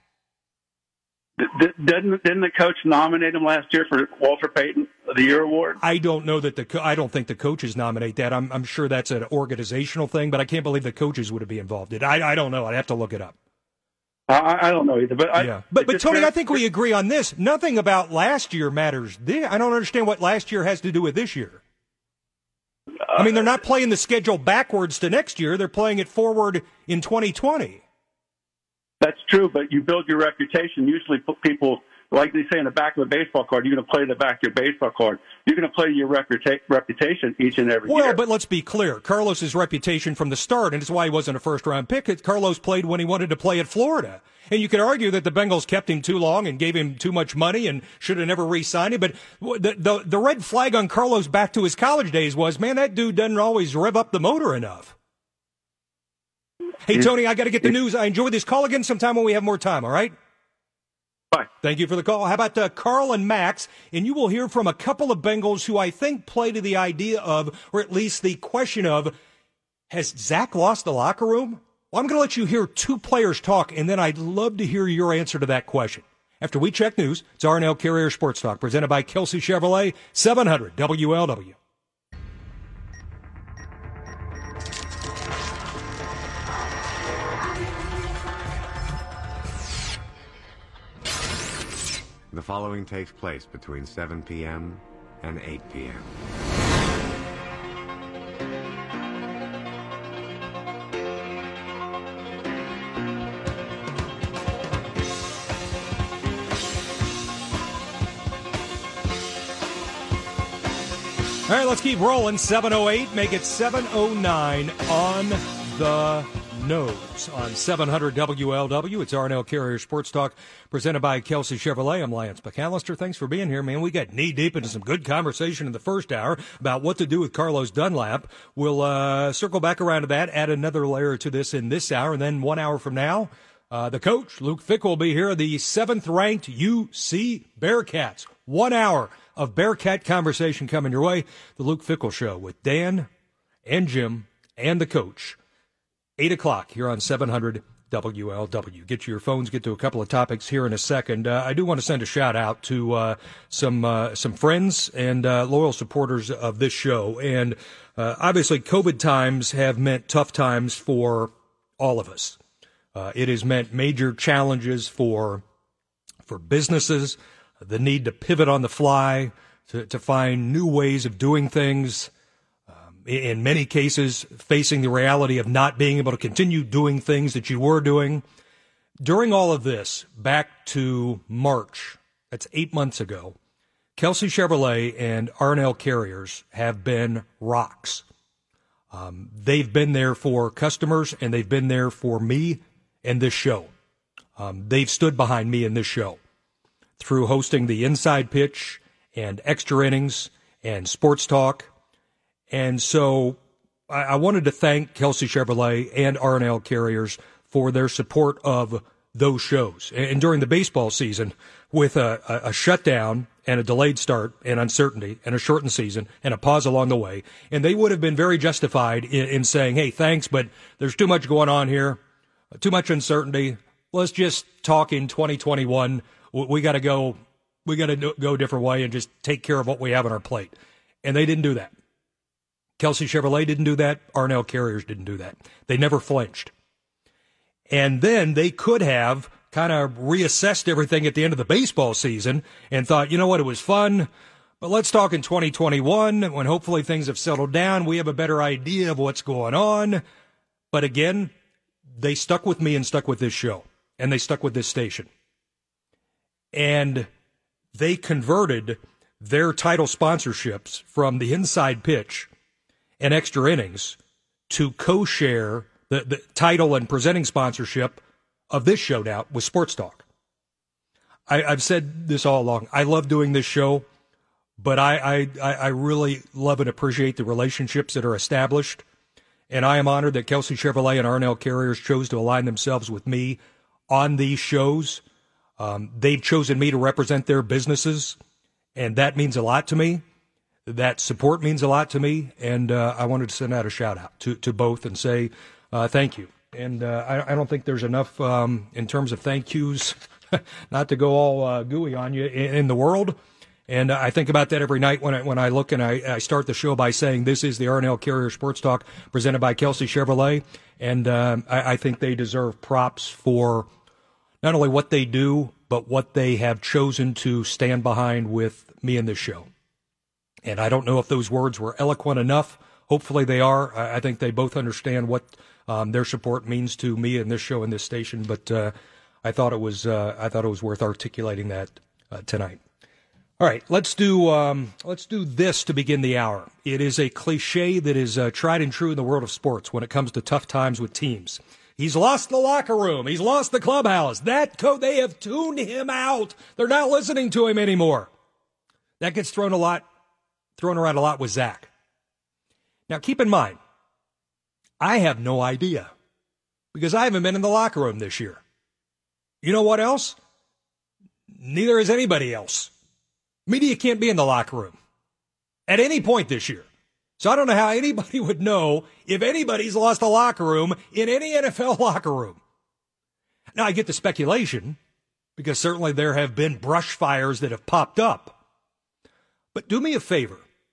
Speaker 9: Didn't didn't the coach nominate him last year for Walter Payton the Year Award?
Speaker 3: I don't know that the co- I don't think the coaches nominate that. I'm I'm sure that's an organizational thing, but I can't believe the coaches would be involved in it. I I don't know. I'd have to look it up.
Speaker 9: I, I don't know either. But I,
Speaker 3: yeah, but but Tony, I think we agree on this. Nothing about last year matters. I don't understand what last year has to do with this year. I mean, they're not playing the schedule backwards to next year. They're playing it forward in twenty twenty.
Speaker 9: That's true, but you build your reputation. Usually people, like they say in the back of a baseball card, you're going to play the back of your baseball card. You're going to play your reputa- reputation each and every
Speaker 3: well,
Speaker 9: year.
Speaker 3: Well, but let's be clear. Carlos's reputation from the start, and it's why he wasn't a first-round pick, Carlos played when he wanted to play at Florida. And you could argue that the Bengals kept him too long and gave him too much money and should have never re-signed him. But the, the, the red flag on Carlos back to his college days was, man, that dude doesn't always rev up the motor enough. Hey, Tony, I got to get the news. I enjoyed this. Call again sometime when we have more time, all right?
Speaker 9: Bye.
Speaker 3: Thank you for the call. How about uh, Carl and Max? And you will hear from a couple of Bengals who I think play to the idea of, or at least the question of, has Zach lost the locker room? Well, I'm going to let you hear two players talk, and then I'd love to hear your answer to that question. After we check news, it's R and L Carrier Sports Talk, presented by Kelsey Chevrolet, seven hundred W L W.
Speaker 1: The following takes place between seven p.m. and eight p.m.
Speaker 3: All right, let's keep rolling. seven oh eight, make it seven oh nine on the nose on seven hundred W L W. It's R and L Carrier Sports Talk, presented by Kelsey Chevrolet. I'm Lance McAllister. Thanks for being here, man. We got knee-deep into some good conversation in the first hour about what to do with Carlos Dunlap. We'll uh, circle back around to that, add another layer to this in this hour, and then one hour from now, uh, the coach, Luke Fickell, will be here, the seventh-ranked U C Bearcats. One hour of Bearcat conversation coming your way. The Luke Fickell Show with Dan and Jim and the coach. eight o'clock here on seven hundred W L W. Get to your phones, get to a couple of topics here in a second. Uh, I do want to send a shout-out to uh, some uh, some friends and uh, loyal supporters of this show. And uh, obviously, COVID times have meant tough times for all of us. Uh, it has meant major challenges for for businesses, the need to pivot on the fly, to, to find new ways of doing things. In many cases, facing the reality of not being able to continue doing things that you were doing. During all of this, back to March, that's eight months ago, Kelsey Chevrolet and R and L Carriers have been rocks. Um, they've been there for customers, and they've been there for me and this show. Um, they've stood behind me in this show through hosting the Inside Pitch and Extra Innings and Sports Talk. And so I, I wanted to thank Kelsey Chevrolet and R and L Carriers for their support of those shows. And, and during the baseball season, with a, a, a shutdown and a delayed start and uncertainty and a shortened season and a pause along the way, and they would have been very justified in, in saying, hey, thanks, but there's too much going on here, too much uncertainty. let's just talk in twenty twenty-one. We got to go. We got to go a different way and just take care of what we have on our plate. And they didn't do that. Kelsey Chevrolet didn't do that. Arnell Carriers didn't do that. They never flinched. And then they could have kind of reassessed everything at the end of the baseball season and thought, you know what, it was fun, but let's talk in twenty twenty-one when hopefully things have settled down. We have a better idea of what's going on. But again, they stuck with me and stuck with this show, and they stuck with this station. And they converted their title sponsorships from the Inside Pitch and Extra Innings to co-share the, the title and presenting sponsorship of this show now with Sports Talk. I, I've said this all along. I love doing this show, but I, I, I really love and appreciate the relationships that are established. And I am honored that Kelsey Chevrolet and Arnell Carriers chose to align themselves with me on these shows. Um, they've chosen me to represent their businesses, and that means a lot to me. That support means a lot to me, and uh, I wanted to send out a shout-out to, to both and say uh, thank you. And uh, I, I don't think there's enough um, in terms of thank yous, not to go all uh, gooey on you, in, in the world. And I think about that every night when I, when I look and I, I start the show by saying this is the Arnell Carrier Sports Talk presented by Kelsey Chevrolet. And um, I, I think they deserve props for not only what they do, but what they have chosen to stand behind with me in this show. And I don't know if those words were eloquent enough. Hopefully they are. I, I think they both understand what um, their support means to me in this show and this station. But uh, I thought it was uh, I thought it was worth articulating that uh, tonight. All right, let's do um, let's do this to begin the hour. It is a cliche that is uh, tried and true in the world of sports when it comes to tough times with teams. He's lost the locker room. He's lost the clubhouse. That co- they have tuned him out. They're not listening to him anymore. That gets thrown a lot, thrown around a lot with Zach. Now, keep in mind, I have no idea because I haven't been in the locker room this year. You know what else? Neither is anybody else. Media can't be in the locker room at any point this year. So I don't know how anybody would know if anybody's lost a locker room in any N F L locker room. Now, I get the speculation because certainly there have been brush fires that have popped up. But do me a favor.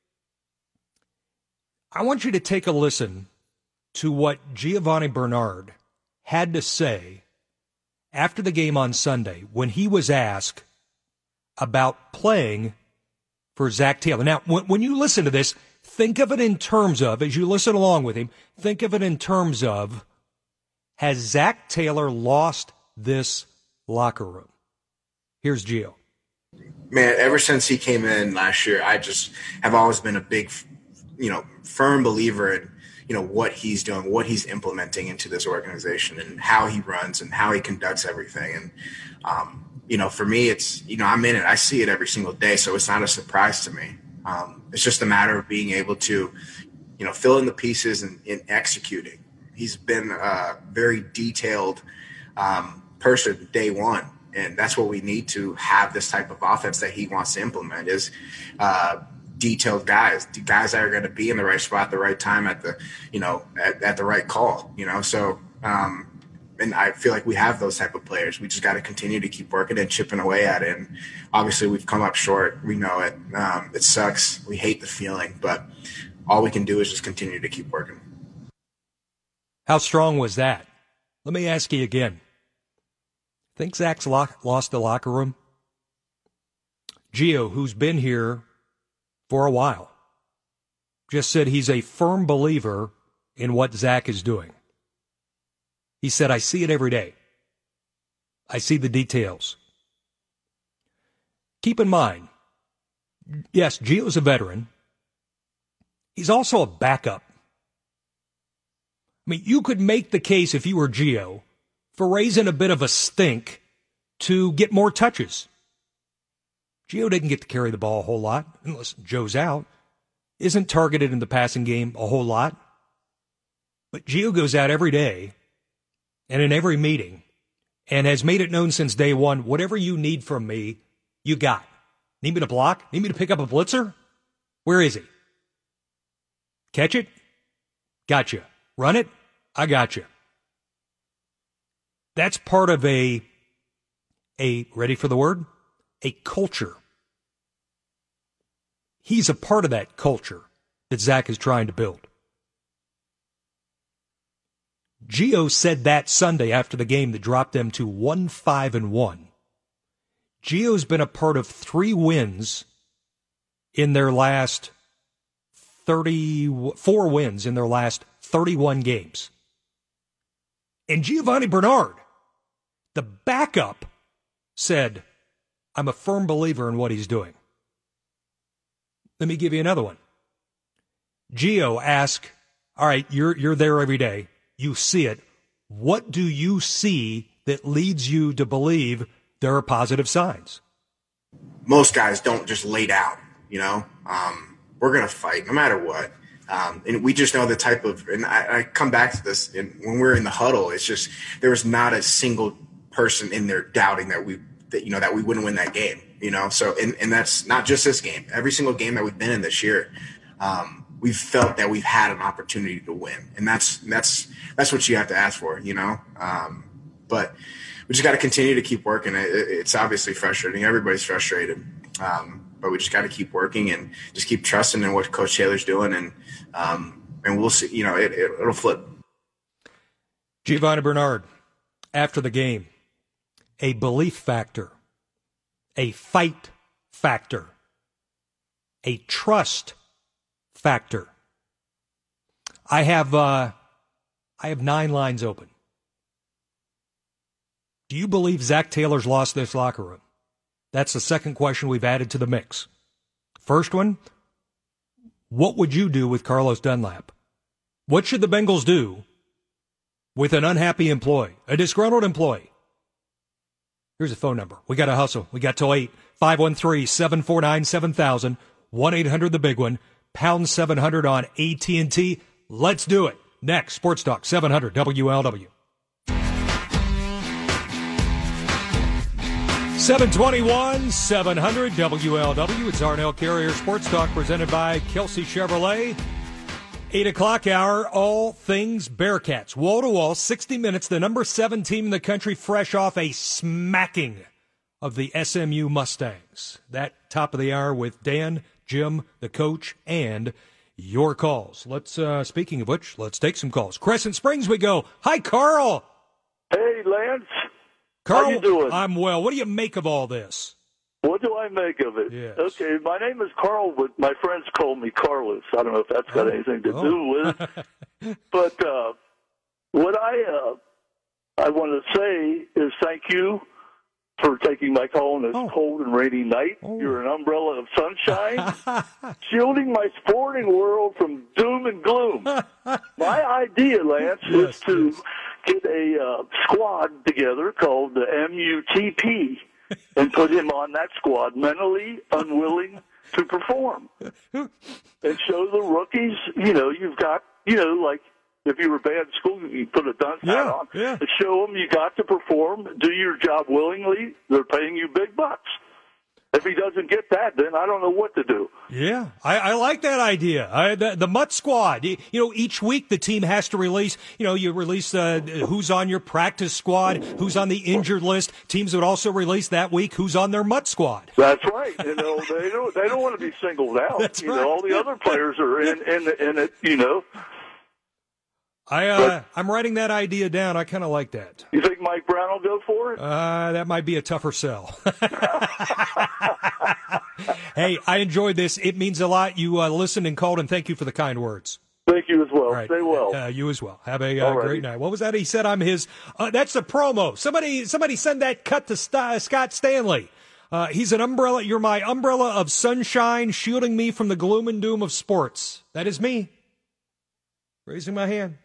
Speaker 3: I want you to take a listen to what Giovanni Bernard had to say after the game on Sunday when he was asked about playing for Zach Taylor. Now, when, when you listen to this, think of it in terms of, as you listen along with him, think of it in terms of, has Zach Taylor lost this locker room? Here's Gio.
Speaker 6: Man, ever since he came in last year, I just have always been a big, you know, firm believer in, you know, what he's doing, what he's implementing into this organization and how he runs and how he conducts everything. And, um, you know, for me, it's, you know, I'm in it. I see it every single day, so it's not a surprise to me. Um, it's just a matter of being able to, you know, fill in the pieces and, and executing. He's been a very detailed um, person day one, and that's what we need to have this type of offense that he wants to implement is uh, detailed guys, guys that are going to be in the right spot at the right time at the, you know, at, at the right call, you know. So, um, and I feel like we have those type of players. We just got to continue to keep working and chipping away at it. And obviously we've come up short. We know it. Um, it sucks. We hate the feeling, but all we can do is just continue to keep working.
Speaker 3: How strong was that? Let me ask you again. Think Zach's lo- lost the locker room? Gio, who's been here for a while, just said he's a firm believer in what Zach is doing. He said, I see it every day. I see the details. Keep in mind, yes, Gio's a veteran. He's also a backup. I mean, you could make the case if you were Gio for raising a bit of a stink to get more touches. Gio didn't get to carry the ball a whole lot, unless Joe's out. Isn't targeted in the passing game a whole lot. But Gio goes out every day and in every meeting, and has made it known since day one, whatever you need from me, you got. Need me to block? Need me to pick up a blitzer? Where is he? Catch it? Gotcha. Run it? I gotcha. That's part of a, a, ready for the word? A culture. He's a part of that culture that Zach is trying to build. Gio said that Sunday after the game that dropped them to one five and one. Gio's been a part of three wins in their last thirty, four wins in their last thirty-one games. And Giovanni Bernard, the backup, said, I'm a firm believer in what he's doing. Let me give you another one. Gio asked, all right, you're you're there every day. You see it. What do you see that leads you to believe there are positive signs?
Speaker 6: Most guys don't just lay down, you know. Um, we're going to fight no matter what. Um, and we just know the type of – and I, I come back to this. And when we're in the huddle, it's just there was not a single person in there doubting that we that, you know, that we wouldn't win that game, you know. So and, and that's not just this game. Every single game that we've been in this year, um, we've felt that we've had an opportunity to win. And that's that's that's what you have to ask for, you know. Um, but we just got to continue to keep working. It, it's obviously frustrating. Everybody's frustrated. Um, but we just got to keep working and just keep trusting in what Coach Taylor's doing. And um, and we'll see, you know, it, it, it'll flip.
Speaker 3: Giovanni Bernard, after the game, a belief factor, a fight factor, a trust factor. I have uh, I have nine lines open. Do you believe Zach Taylor's lost this locker room? That's the second question we've added to the mix. First one, what would you do with Carlos Dunlap? What should the Bengals do with an unhappy employee, a disgruntled employee? Here's a phone number. We got to hustle. We got till eight. five one three, seven four nine, seven thousand. one eight hundred the big one. Pound seven hundred on A T and T. Let's do it. Next, Sports Talk seven hundred W L W. seven twenty-one, seven hundred W L W. It's Arnell Carrier Sports Talk presented by Kelsey Chevrolet. eight o'clock hour, all things Bearcats. Wall-to-wall, sixty minutes, the number seven team in the country, fresh off a smacking of the S M U Mustangs. That top of the hour with Dan, Jim, the coach, and your calls. Let's, uh, speaking of which, let's take some calls. Crescent Springs we go. Hi, Carl.
Speaker 10: Hey, Lance.
Speaker 3: Carl,
Speaker 10: how you doing?
Speaker 3: I'm well. What do you make of all this?
Speaker 10: What do I make of it?
Speaker 3: Yes.
Speaker 10: Okay, my name is Carl, but my friends call me Carlos. I don't know if that's got
Speaker 3: oh.
Speaker 10: anything to
Speaker 3: oh.
Speaker 10: do with it. But uh, what I uh, I want to say is thank you for taking my call on this
Speaker 3: oh.
Speaker 10: cold and rainy night.
Speaker 3: Oh.
Speaker 10: You're an umbrella of sunshine, shielding my sporting world from doom and gloom. My idea, Lance,
Speaker 3: yes,
Speaker 10: is to
Speaker 3: yes.
Speaker 10: get a uh, squad together called the M U T P and put him on that squad, mentally unwilling to perform, and show the rookies, you know, you've got, you know, like if you were bad in school, you put a dunce
Speaker 3: yeah,
Speaker 10: hat on.
Speaker 3: Yeah.
Speaker 10: To show them you got to perform, do your job willingly. They're paying you big bucks. If he doesn't get that, then I don't know what to do.
Speaker 3: Yeah, I, I like that idea. I, the, the Mutt Squad. You, you know, each week the team has to release, you know, you release uh, who's on your practice squad, who's on the injured list. Teams would also release that week who's on their Mutt Squad.
Speaker 10: That's right. You know, they don't they don't want to be singled out.
Speaker 3: That's
Speaker 10: you
Speaker 3: right.
Speaker 10: know, all the other players are in in, in it. You know.
Speaker 3: I uh, I'm writing that idea down. I kind of like that.
Speaker 10: You think Mike Brown will go for it?
Speaker 3: Uh, that might be a tougher sell. Hey, I enjoyed this. It means a lot. You uh, listened and called, and thank you for the kind words.
Speaker 10: Thank you as well.
Speaker 3: Right.
Speaker 10: Stay well.
Speaker 3: Uh, you as well. Have a uh, great night. What was that? He said, "I'm his." Uh, that's the promo. Somebody, somebody, send that cut to St- Scott Stanley. Uh, he's an umbrella. You're my umbrella of sunshine, shielding me from the gloom and doom of sports. That is me. Raising my hand.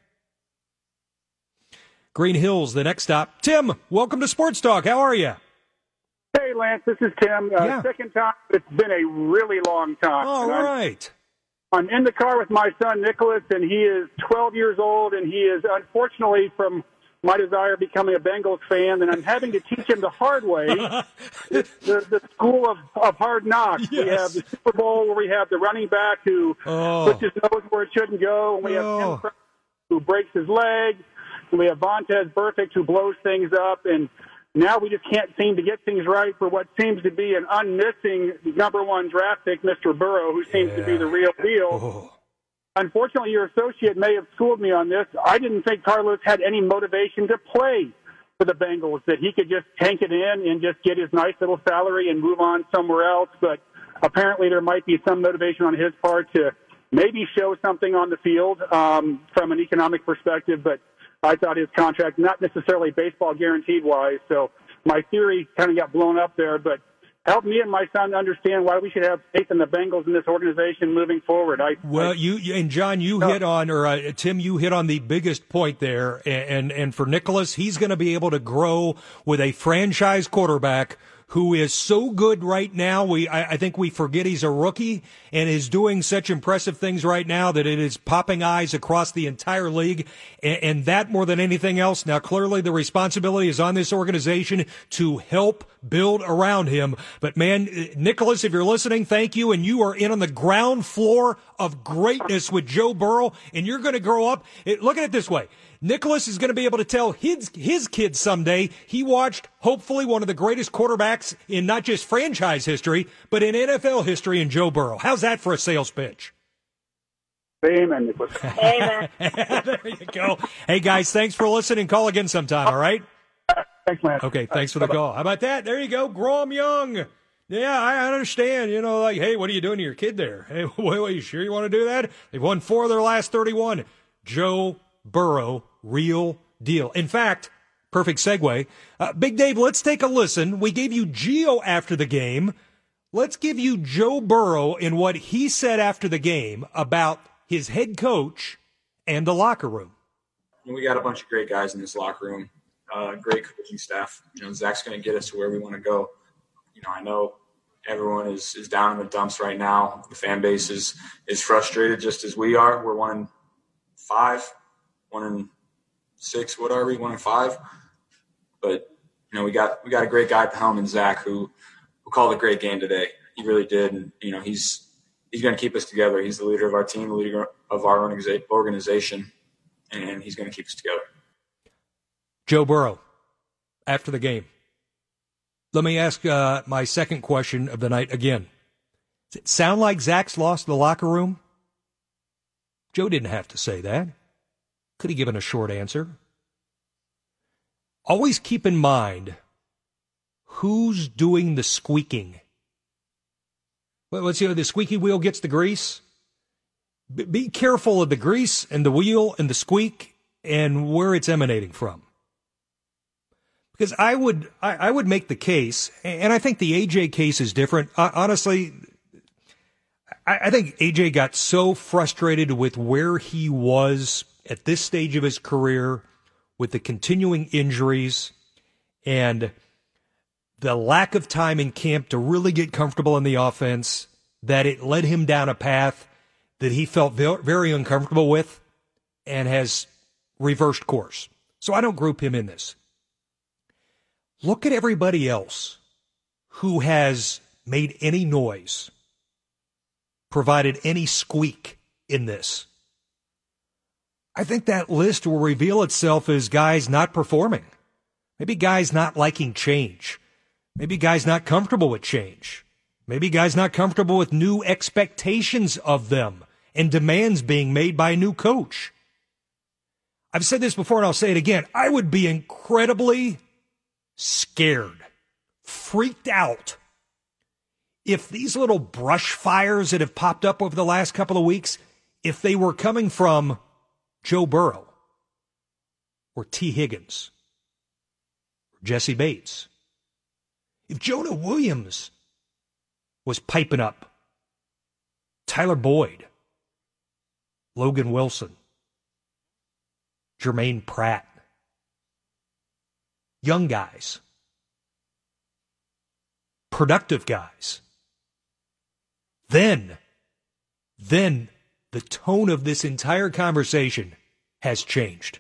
Speaker 3: Green Hills, the next stop. Tim, welcome to Sports Talk. How are you?
Speaker 11: Hey, Lance, this is Tim. Uh,
Speaker 3: yeah.
Speaker 11: Second time. It's been a really long time.
Speaker 3: All
Speaker 11: and
Speaker 3: right.
Speaker 11: I'm, I'm in the car with my son, Nicholas, and he is twelve years old, and he is, unfortunately, from my desire, becoming a Bengals fan, and I'm having to teach him the hard way, the, the, the school of, of hard knocks.
Speaker 3: Yes.
Speaker 11: We have the Super Bowl where we have the running back who
Speaker 3: oh.
Speaker 11: puts his nose where it shouldn't go, and we have
Speaker 3: oh.
Speaker 11: Tim Crow who breaks his leg. We have Vontaze Burfict who blows things up, and now we just can't seem to get things right for what seems to be an unmissing number one draft pick, Mister Burrow, who seems yeah. to be the real deal. Oh. Unfortunately, your associate may have schooled me on this. I didn't think Carlos had any motivation to play for the Bengals, that he could just tank it in and just get his nice little salary and move on somewhere else. But apparently there might be some motivation on his part to maybe show something on the field um, from an economic perspective. But I thought his contract, not necessarily baseball guaranteed-wise, so my theory kind of got blown up there. But help me and my son understand why we should have faith in the Bengals in this organization moving forward. I,
Speaker 3: well,
Speaker 11: I,
Speaker 3: you and John, you no. hit on, or uh, Tim, you hit on the biggest point there. And, and, and for Nicholas, he's going to be able to grow with a franchise quarterback who is so good right now. We, I, I think we forget he's a rookie and is doing such impressive things right now that it is popping eyes across the entire league. And, and that more than anything else, now clearly the responsibility is on this organization to help build around him. But man, Nicholas, if you're listening, thank you. And you are in on the ground floor of greatness with Joe Burrow, and you're going to grow up. It, look at it this way. Nicholas is going to be able to tell his, his kids someday he watched, hopefully, one of the greatest quarterbacks in not just franchise history, but in N F L history in Joe Burrow. How's that for a sales pitch?
Speaker 11: Amen, Nicholas.
Speaker 12: Amen.
Speaker 3: There you go. Hey, guys, thanks for listening. Call again sometime, all right?
Speaker 11: Thanks, man.
Speaker 3: Okay, thanks for the call. How about that? There you go. Grow 'em young. Yeah, I understand. You know, like, hey, what are you doing to your kid there? Hey, wait, wait, you sure you want to do that? They've won four of their last thirty-one. Joe Burrow, real deal. In fact, perfect segue. Uh, Big Dave, let's take a listen. We gave you Gio after the game. Let's give you Joe Burrow and what he said after the game about his head coach and the locker room.
Speaker 13: We got a bunch of great guys in this locker room, uh, great coaching staff. You know, Zach's going to get us to where we want to go. You know, I know everyone is, is down in the dumps right now. The fan base is, is frustrated just as we are. We're one in five. One in six, what are we? One in five. But you know, we got we got a great guy at the helm in Zach who who called a great game today. He really did, and you know, he's he's going to keep us together. He's the leader of our team, the leader of our organization, and he's going to keep us together.
Speaker 3: Joe Burrow, after the game. Let me ask uh, my second question of the night again. Does it sound like Zach's lost the locker room? Joe didn't have to say that. Could he given a short answer? Always keep in mind who's doing the squeaking. Well, let's see, the squeaky wheel gets the grease. B- be careful of the grease and the wheel and the squeak and where it's emanating from. Because I would, I, I would make the case, and I think the A J case is different. Uh, honestly, I, I think A J got so frustrated with where he was at this stage of his career with the continuing injuries and the lack of time in camp to really get comfortable in the offense, that it led him down a path that he felt very uncomfortable with and has reversed course. So I don't group him in this. Look at everybody else who has made any noise, provided any squeak in this. I think that list will reveal itself as guys not performing. Maybe guys not liking change. Maybe guys not comfortable with change. Maybe guys not comfortable with new expectations of them and demands being made by a new coach. I've said this before and I'll say it again. I would be incredibly scared, freaked out, if these little brush fires that have popped up over the last couple of weeks, if they were coming from Joe Burrow or T. Higgins or Jesse Bates. If Jonah Williams was piping up, Tyler Boyd, Logan Wilson, Jermaine Pratt, young guys, productive guys, then, then the tone of this entire conversation has changed.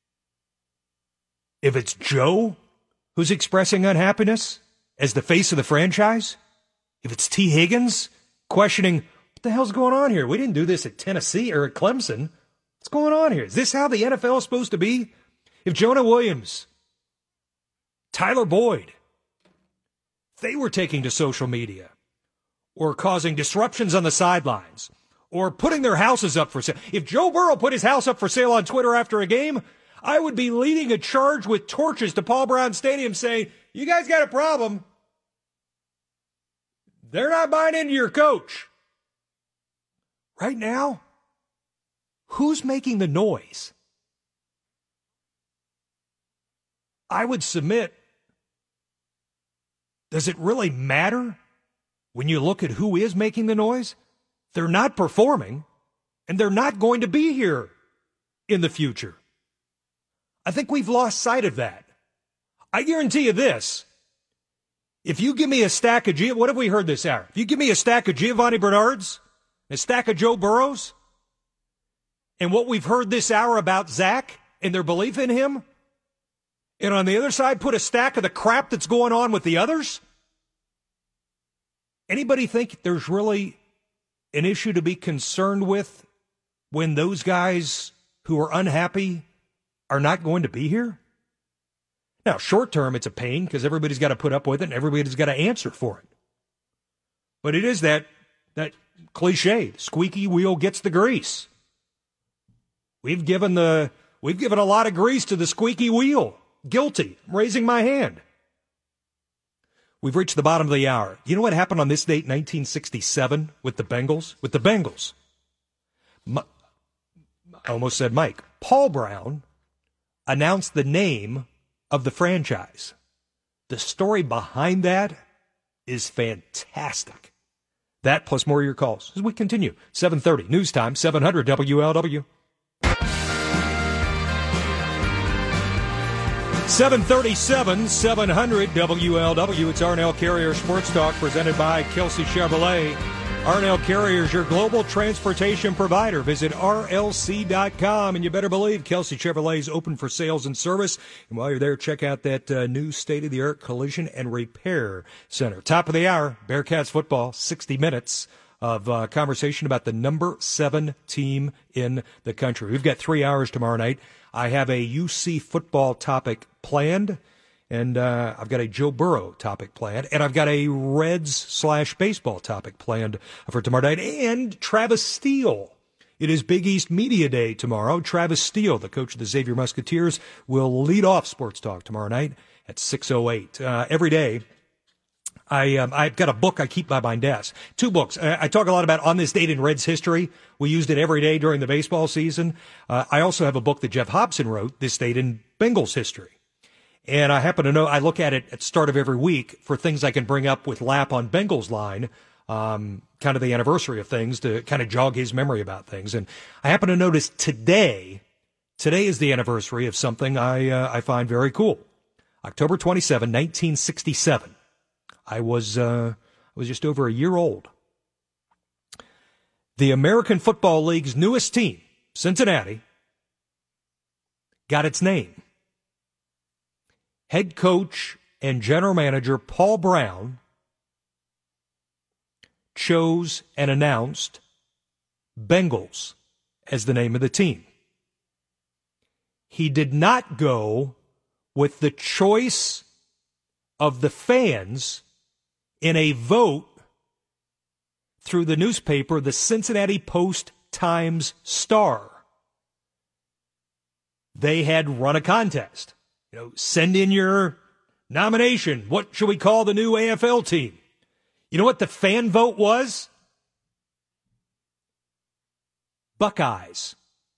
Speaker 3: If it's Joe who's expressing unhappiness as the face of the franchise, if it's T. Higgins questioning, what the hell's going on here? We didn't do this at Tennessee or at Clemson. What's going on here? Is this how the N F L is supposed to be? If If Jonah Williams, Tyler Boyd, they were taking to social media or causing disruptions on the sidelines or putting their houses up for sale. If Joe Burrow put his house up for sale on Twitter after a game, I would be leading a charge with torches to Paul Brown Stadium saying, you guys got a problem. They're not buying into your coach. Right now, who's making the noise? I would submit, does it really matter when you look at who is making the noise? They're not performing, and they're not going to be here in the future. I think we've lost sight of that. I guarantee you this. If you give me a stack of, G- what have we heard this hour? If you give me a stack of Giovanni Bernards, a stack of Joe Burrows, and what we've heard this hour about Zach and their belief in him, and on the other side, put a stack of the crap that's going on with the others? Anybody think there's really an issue to be concerned with when those guys who are unhappy are not going to be here? Now, short term, it's a pain because everybody's got to put up with it and everybody's got to answer for it. But it is that, that cliche, squeaky wheel gets the grease. We've given the we've given a lot of grease to the squeaky wheel. Guilty. I'm raising my hand. We've reached the bottom of the hour. You know what happened on this date, nineteen sixty-seven, with the Bengals? With the Bengals. My, I almost said Mike. Paul Brown announced the name of the franchise. The story behind that is fantastic. That plus more of your calls as we continue. seven thirty, news time, seven hundred W L W. seven thirty-seven, seven hundred W L W. It's Arnell Carrier Sports Talk presented by Kelsey Chevrolet. Arnell Carrier is your global transportation provider. Visit R L C dot com, and you better believe Kelsey Chevrolet is open for sales and service. And while you're there, check out that uh, new state-of-the-art collision and repair center. Top of the hour, Bearcats football, sixty minutes of uh, conversation about the number seven team in the country. We've got three hours tomorrow night. I have a U C football topic planned, and uh, I've got a Joe Burrow topic planned, and I've got a Reds slash baseball topic planned for tomorrow night, and Travis Steele. It is Big East Media Day tomorrow. Travis Steele, the coach of the Xavier Musketeers, will lead off Sports Talk tomorrow night at six oh eight. Uh, every day, I, um, I've got a book I keep by my desk. Two books. I, I talk a lot about On This Date in Reds History. We used it every day during the baseball season. Uh, I also have a book that Jeff Hobson wrote, This Date in Bengals History. And I happen to know, I look at it at the start of every week for things I can bring up with Lap on Bengals line, um, kind of the anniversary of things to kind of jog his memory about things. And I happen to notice today, today is the anniversary of something I, uh, I find very cool. October twenty-seventh, nineteen sixty-seven. I was uh, I was just over a year old. The American Football League's newest team, Cincinnati, got its name. Head coach and general manager Paul Brown chose and announced Bengals as the name of the team. He did not go with the choice of the fans in a vote through the newspaper, the Cincinnati Post-Times-Star. They had run a contest. You know, send in your nomination. What should we call the new A F L team? You know what the fan vote was? Buckeyes.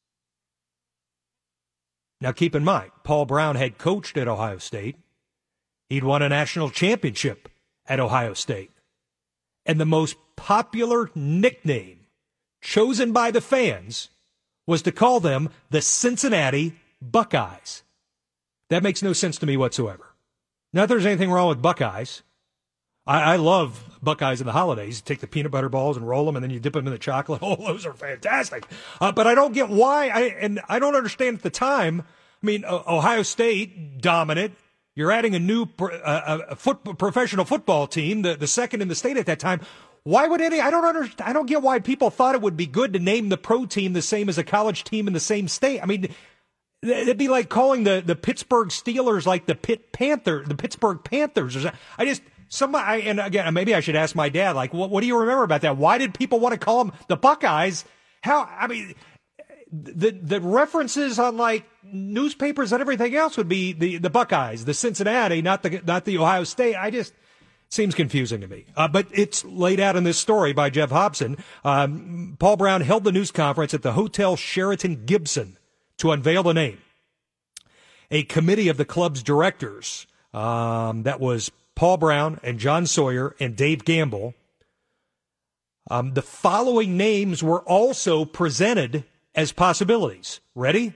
Speaker 3: Now keep in mind, Paul Brown had coached at Ohio State. He'd won a national championship at Ohio State. And the most popular nickname chosen by the fans was to call them the Cincinnati Buckeyes. That makes no sense to me whatsoever. Not that there's anything wrong with Buckeyes. I, I love Buckeyes in the holidays. You take the peanut butter balls and roll them, and then you dip them in the chocolate. Oh, those are fantastic. Uh, but I don't get why, I, and I don't understand at the time. I mean, uh, Ohio State, dominant. You're adding a new uh, a foot, professional football team, the, the second in the state at that time. Why would any? I don't understand. I don't get why people thought it would be good to name the pro team the same as a college team in the same state. I mean, it'd be like calling the, the Pittsburgh Steelers like the Pitt Panther, the Pittsburgh Panthers. Or something. I just, somebody, and again, maybe I should ask my dad, like, what, what do you remember about that? Why did people want to call them the Buckeyes? How, I mean, the the references on like newspapers and everything else would be the, the Buckeyes, the Cincinnati, not the not the Ohio State. I just seems confusing to me. Uh, but it's laid out in this story by Jeff Hobson. Um, Paul Brown held the news conference at the Hotel Sheraton Gibson to unveil the name. A committee of the club's directors, um, that was Paul Brown and John Sawyer and Dave Gamble. Um, the following names were also presented as possibilities. Ready?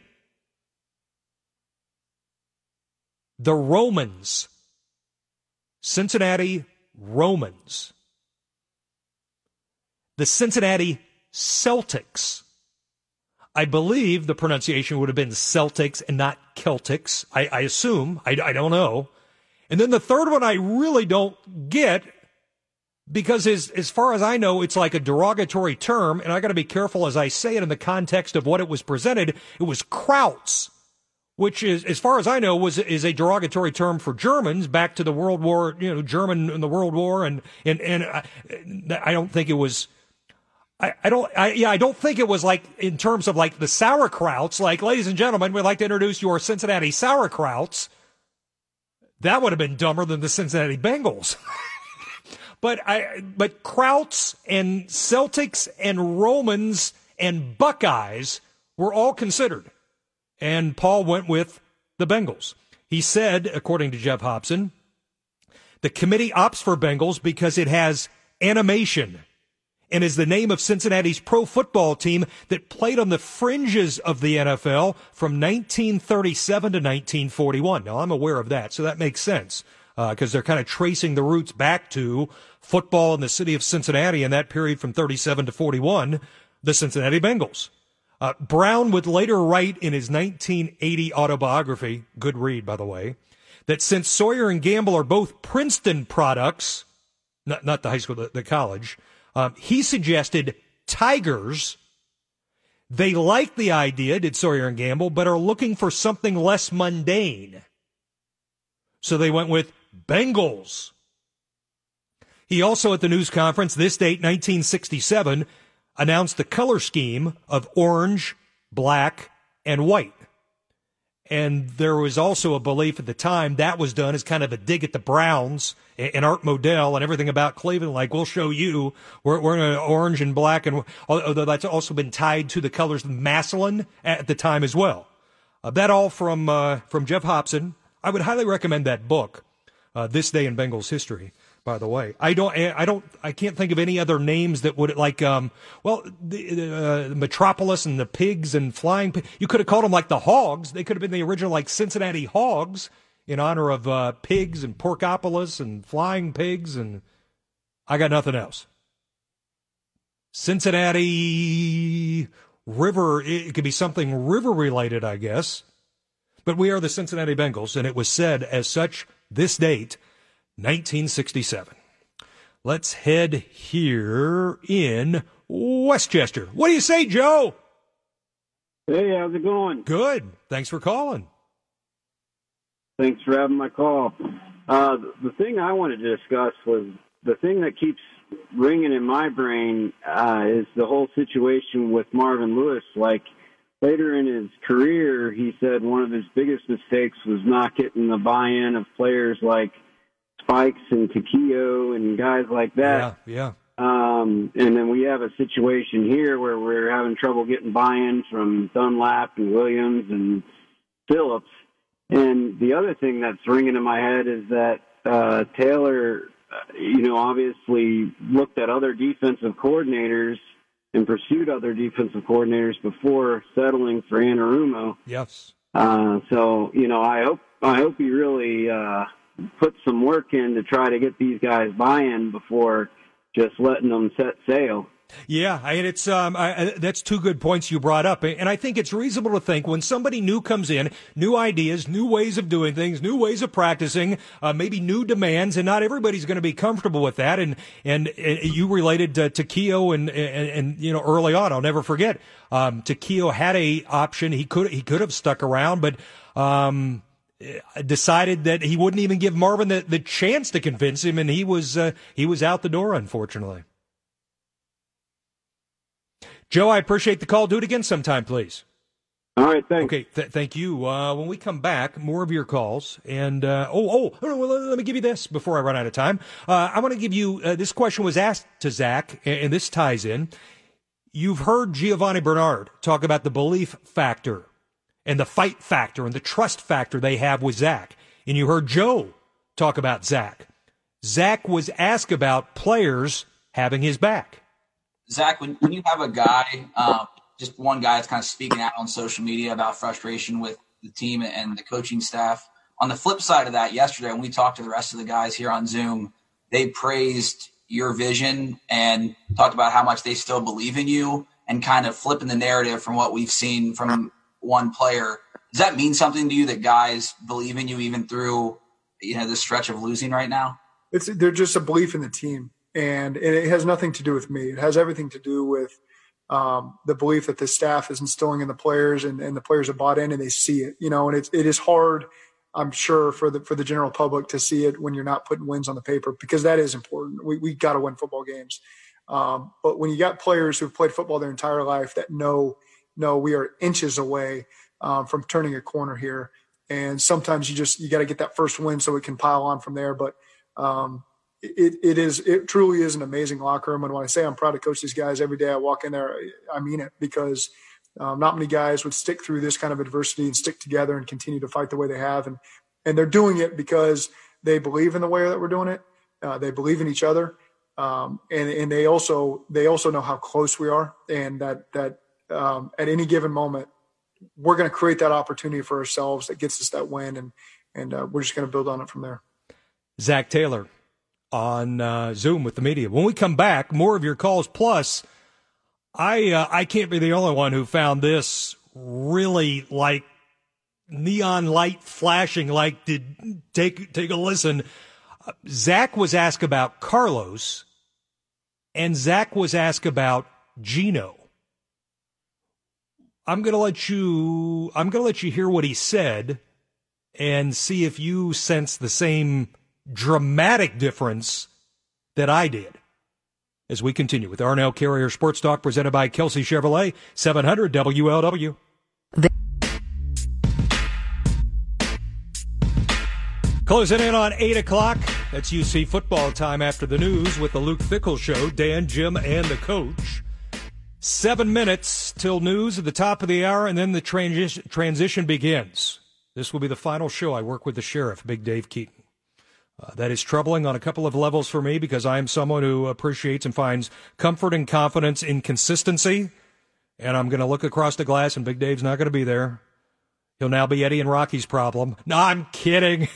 Speaker 3: The Romans. Cincinnati Romans. The Cincinnati Celtics. I believe the pronunciation would have been Celtics and not Celtics. I, I assume. I, I don't know. And then the third one I really don't get, because as, as far as I know, it's like a derogatory term, and I got to be careful as I say it in the context of what it was presented. It was Krauts, which is, as far as I know, was is a derogatory term for Germans back to the World War, you know, German in the World War, and and and I, I don't think it was. I, I don't. I, yeah, I don't think it was like in terms of like the sauerkrauts. Like, ladies and gentlemen, we'd like to introduce your Cincinnati sauerkrauts. That would have been dumber than the Cincinnati Bengals. But I, but Krauts and Celtics and Romans and Buckeyes were all considered. And Paul went with the Bengals. He said, according to Jeff Hobson, the committee opts for Bengals because it has animation and is the name of Cincinnati's pro football team that played on the fringes of the N F L from nineteen thirty-seven to nineteen forty-one. Now, I'm aware of that, so that makes sense. Because uh, they're kind of tracing the roots back to football in the city of Cincinnati in that period from thirty-seven to forty-one, the Cincinnati Bengals. Uh, Brown would later write in his nineteen eighty autobiography, good read, by the way, that since Sawyer and Gamble are both Princeton products, not, not the high school, the, the college, um, he suggested Tigers. They liked the idea, did Sawyer and Gamble, but are looking for something less mundane. So they went with Bengals. He also, at the news conference, this date, nineteen sixty-seven, announced the color scheme of orange, black, and white. And there was also a belief at the time that was done as kind of a dig at the Browns and Art Modell and everything about Cleveland. Like, we'll show you, we're, we're in orange and black, and although that's also been tied to the colors of Massillon at the time as well. Uh, that all from uh, from Jeff Hobson. I would highly recommend that book, uh, This Day in Bengals History, by the way. I don't, I don't, I can't think of any other names that would, like, um, well, the, uh, Metropolis and the Pigs and Flying Pigs. You could have called them like the Hogs. They could have been the original, like, Cincinnati Hogs in honor of uh, pigs and Porkopolis and Flying Pigs, and I got nothing else. Cincinnati River, it could be something river-related, I guess. But we are the Cincinnati Bengals, and it was said as such this date, nineteen sixty-seven. Let's head here in Westchester. What do you say, Joe?
Speaker 12: Hey, how's it going?
Speaker 3: Good. Thanks for calling.
Speaker 12: Thanks for having my call. Uh, the thing I wanted to discuss was the thing that keeps ringing in my brain uh, is the whole situation with Marvin Lewis. Like, later in his career, he said one of his biggest mistakes was not getting the buy-in of players like Spikes and Takeo and guys like that.
Speaker 3: Yeah, yeah.
Speaker 12: Um, and then we have a situation here where we're having trouble getting buy-in from Dunlap and Williams and Phillips. And the other thing that's ringing in my head is that uh, Taylor, you know, obviously looked at other defensive coordinators and pursued other defensive coordinators before settling for Anarumo.
Speaker 3: Yes.
Speaker 12: Uh, so, you know, I hope I hope he really uh, puts some work in to try to get these guys buy-in before just letting them set sail.
Speaker 3: Yeah, and it's um, I, that's two good points you brought up, and I think it's reasonable to think when somebody new comes in, new ideas, new ways of doing things, new ways of practicing, uh, maybe new demands, and not everybody's going to be comfortable with that. And and uh, you related uh, to Keough, and, and and you know early on, I'll never forget. Um, Keough had a option; he could he could have stuck around, but um, decided that he wouldn't even give Marvin the, the chance to convince him, and he was uh, he was out the door, unfortunately. Joe, I appreciate the call. Do it again sometime, please.
Speaker 12: All right, thanks.
Speaker 3: Okay, th- thank you. Uh, when we come back, more of your calls. And, uh, oh, oh, oh well, let me give you this before I run out of time. Uh, I want to give you, uh, this question was asked to Zach, and, and this ties in. You've heard Giovanni Bernard talk about the belief factor and the fight factor and the trust factor they have with Zach. And you heard Joe talk about Zach. Zach was asked about players having his back.
Speaker 14: Zach, when, when you have a guy, um, just one guy that's kind of speaking out on social media about frustration with the team and the coaching staff, on the flip side of that, yesterday when we talked to the rest of the guys here on Zoom, they praised your vision and talked about how much they still believe in you and kind of flipping the narrative from what we've seen from one player. Does that mean something to you that guys believe in you even through, you know, this stretch of losing right now?
Speaker 15: It's they're just a belief in the team. And it has nothing to do with me. It has everything to do with um, the belief that the staff is instilling in the players, and, and the players have bought in and they see it. You know, and it's it is hard, I'm sure, for the for the general public to see it when you're not putting wins on the paper, because that is important. We we got to win football games. Um, but when you got players who've played football their entire life that know know we are inches away um, from turning a corner here, and sometimes you just you got to get that first win so it can pile on from there. But um, It, it is, it truly is an amazing locker room. And when I say I'm proud to coach these guys every day I walk in there, I mean it, because um, not many guys would stick through this kind of adversity and stick together and continue to fight the way they have. And, and they're doing it because they believe in the way that we're doing it. Uh, they believe in each other. Um, and, and they also, they also know how close we are, and that, that um, at any given moment, we're going to create that opportunity for ourselves that gets us that win. And, and uh, we're just going to build on it from there.
Speaker 3: Zach Taylor on uh, Zoom with the media. When we come back, more of your calls. Plus, I uh, I can't be the only one who found this really like neon light flashing. Like, did take take a listen. Uh, Zach was asked about Carlos, and Zach was asked about Geno. I'm gonna let you. I'm gonna let you hear what he said, and see if you sense the same dramatic difference that I did. As we continue with Arnell Carrier Sports Talk, presented by Kelsey Chevrolet, seven hundred W L W. The- Closing in on eight o'clock. That's U C football time after the news with the Luke Fickell Show, Dan, Jim, and the coach. Seven minutes till news at the top of the hour, and then the transition transition begins. This will be the final show. I work with the sheriff, Big Dave Keaton. Uh, that is troubling on a couple of levels for me, because I am someone who appreciates and finds comfort and confidence in consistency. And I'm going to look across the glass, and Big Dave's not going to be there. He'll now be Eddie and Rocky's problem. No, I'm kidding.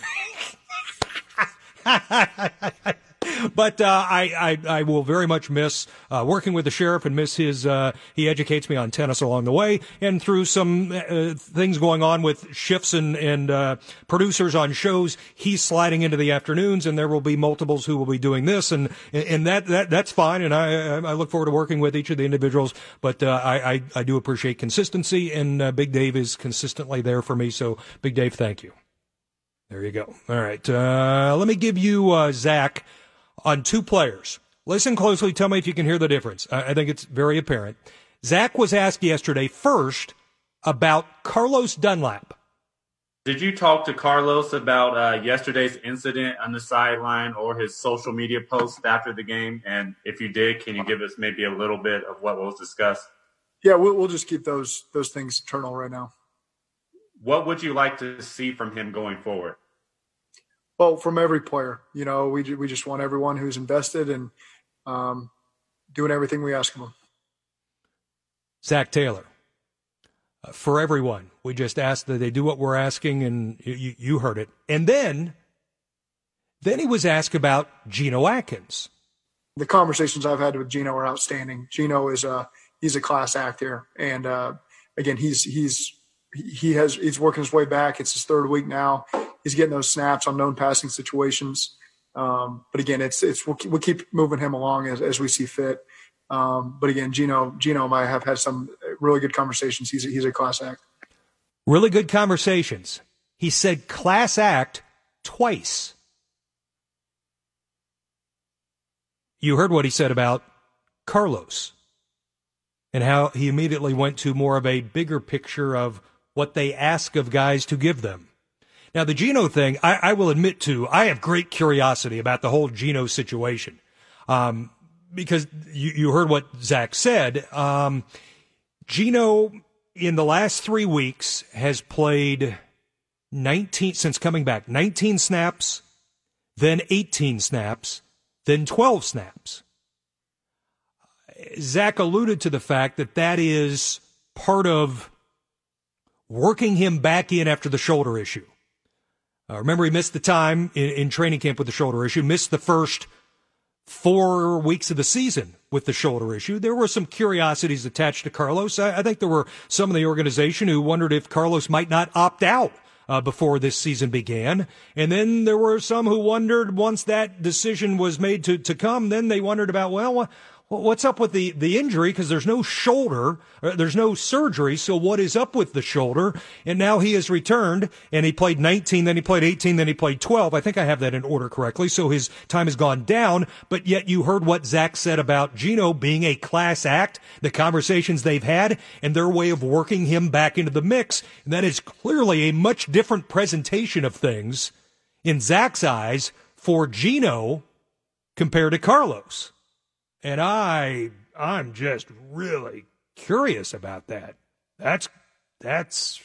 Speaker 3: But uh, I, I I will very much miss uh, working with the sheriff, and miss his, uh, he educates me on tennis along the way, and through some uh, things going on with shifts and, and uh, producers on shows, he's sliding into the afternoons, and there will be multiples who will be doing this, and and that, that that's fine, and I I look forward to working with each of the individuals, but uh, I, I, I do appreciate consistency, and uh, Big Dave is consistently there for me, so Big Dave, thank you. There you go. All right, uh, let me give you uh, Zach on two players. Listen closely. Tell me if you can hear the difference. I think it's very apparent. Zach was asked yesterday first about Carlos Dunlap.
Speaker 16: Did you talk to Carlos about uh, yesterday's incident on the sideline or his social media post after the game? And if you did, can you give us maybe a little bit of what was discussed?
Speaker 15: Yeah, we'll, we'll just keep those those things internal right now.
Speaker 16: What would you like to see from him going forward?
Speaker 15: Well, from every player, you know, we we just want everyone who's invested and um, doing everything we ask them.
Speaker 3: Zach Taylor, uh, for everyone, we just ask that they do what we're asking, and you, you heard it. And then, then he was asked about Geno Atkins.
Speaker 15: the conversations I've had with Gino are outstanding. Gino is a he's a class act here, and uh, again, he's he's he has he's working his way back. It's his third week now. He's getting those snaps on known passing situations. Um, but again, it's it's we'll keep, we'll keep moving him along as, as we see fit. Um, but again, Gino Gino and I have had some really good conversations. He's a, he's a class act.
Speaker 3: Really good conversations. He said class act twice. You heard what he said about Carlos and how he immediately went to more of a bigger picture of what they ask of guys to give them. Now, the Gino thing, I, I will admit to, I have great curiosity about the whole Gino situation. Um, because you, you heard what Zach said. Um, Gino, in the last three weeks, has played nineteen, since coming back, nineteen snaps, then eighteen snaps, then twelve snaps. Zach alluded to the fact that that is part of working him back in after the shoulder issue. Uh, remember, he missed the time in, in training camp with the shoulder issue, missed the first four weeks of the season with the shoulder issue. There were some curiosities attached to Carlos. I, I think there were some in the organization who wondered if Carlos might not opt out uh, before this season began. And then there were some who wondered, once that decision was made to, to come, then they wondered about, well, what, what's up with the, the injury? Because there's no shoulder, there's no surgery, so what is up with the shoulder? And now he has returned, and he played nineteen, then he played eighteen, then he played twelve. I think I have that in order correctly, so his time has gone down, but yet you heard what Zach said about Gino being a class act, the conversations they've had, and their way of working him back into the mix. And that is clearly a much different presentation of things, in Zach's eyes, for Gino compared to Carlos. And I, I'm just really curious about that. That's, that's,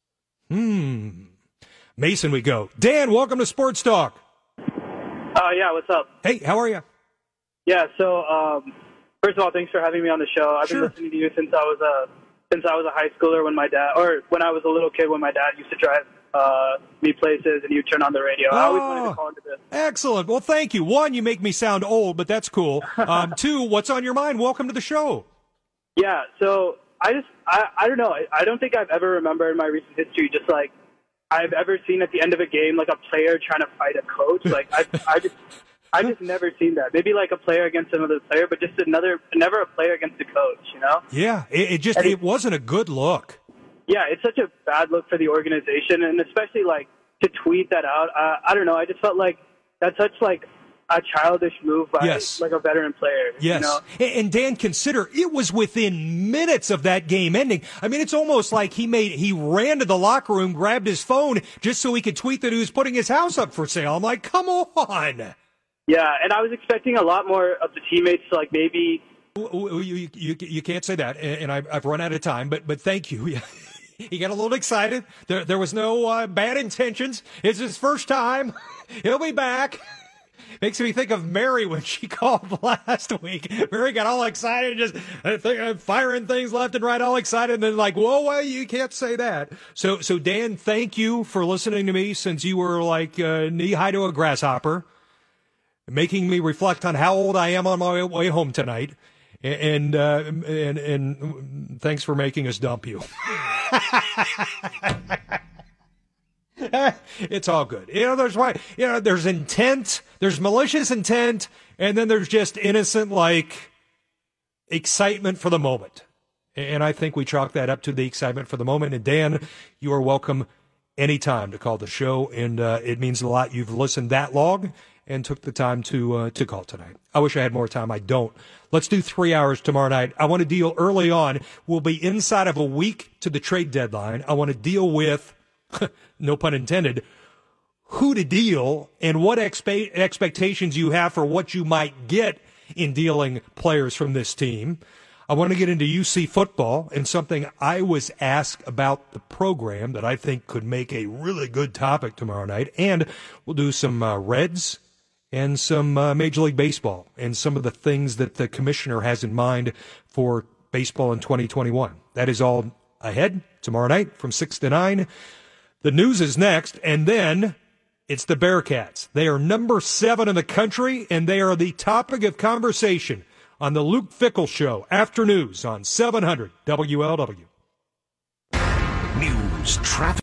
Speaker 3: hmm. Mason, we go. Dan, welcome to Sports Talk.
Speaker 17: Uh, yeah, what's up?
Speaker 3: Hey, how are you?
Speaker 17: Yeah, so, um, first of all, thanks for having me on the show. I've
Speaker 3: Sure.
Speaker 17: been listening to you since I was a, since I was a high schooler when my dad, or when I was a little kid when my dad used to drive uh, me places and you turn on the radio. I always wanted to call into this.
Speaker 3: Excellent. Well, thank you. One, you make me sound old, but that's cool. Um, two, what's on your mind? Welcome to the show.
Speaker 17: Yeah, so I just, I, I don't know. I, I don't think I've ever remembered in my recent history just like I've ever seen at the end of a game like a player trying to fight a coach. Like I, I just, I just never seen that. Maybe like a player against another player, but just another, never a player against a coach. You know?
Speaker 3: Yeah, it, it just, it, it wasn't a good look.
Speaker 17: Yeah, it's such a bad look for the organization, and especially like to tweet that out. Uh, I don't know. I just felt like that's such like a childish move by
Speaker 3: Yes.
Speaker 17: like a veteran player.
Speaker 3: Yes.
Speaker 17: You know?
Speaker 3: And and Dan, consider it was within minutes of that game ending. I mean, it's almost like he made, he ran to the locker room, grabbed his phone just so he could tweet that he was putting his house up for sale. I'm like, come on.
Speaker 17: Yeah, and I was expecting a lot more of the teammates to like maybe.
Speaker 3: You, you, you, you can't say that, and I've, I've run out of time, but but thank you. He got a little excited. There, there was no uh, bad intentions. It's his first time. He'll be back. Makes me think of Mary when she called last week. Mary got all excited, just uh, th- uh, firing things left and right, all excited, and then like, whoa, well, you can't say that. So, so Dan, thank you for listening to me since you were like uh, knee high to a grasshopper, making me reflect on how old I am on my way home tonight. And, uh, and, and thanks for making us dump you. It's all good. You know, there's why, you know, there's intent, there's malicious intent, and then there's just innocent, like, excitement for the moment. And I think we chalk that up to the excitement for the moment. And Dan, you are welcome anytime to call the show. And, uh, it means a lot. You've listened that long and took the time to, uh, to call tonight. I wish I had more time. I don't. Let's do three hours tomorrow night. I want to deal early on. We'll be inside of a week to the trade deadline. I want to deal with, no pun intended, who to deal and what expe- expectations you have for what you might get in dealing players from this team. I want to get into U C football and something I was asked about the program that I think could make a really good topic tomorrow night. And we'll do some uh, Reds and some uh, Major League Baseball and some of the things that the commissioner has in mind for baseball in twenty twenty-one. That is all ahead tomorrow night from six to nine. The news is next, and then It's the Bearcats. They are number seven in the country, and they are the topic of conversation on the Luke Fickell Show, after news on seven hundred W L W.
Speaker 18: News, traffic.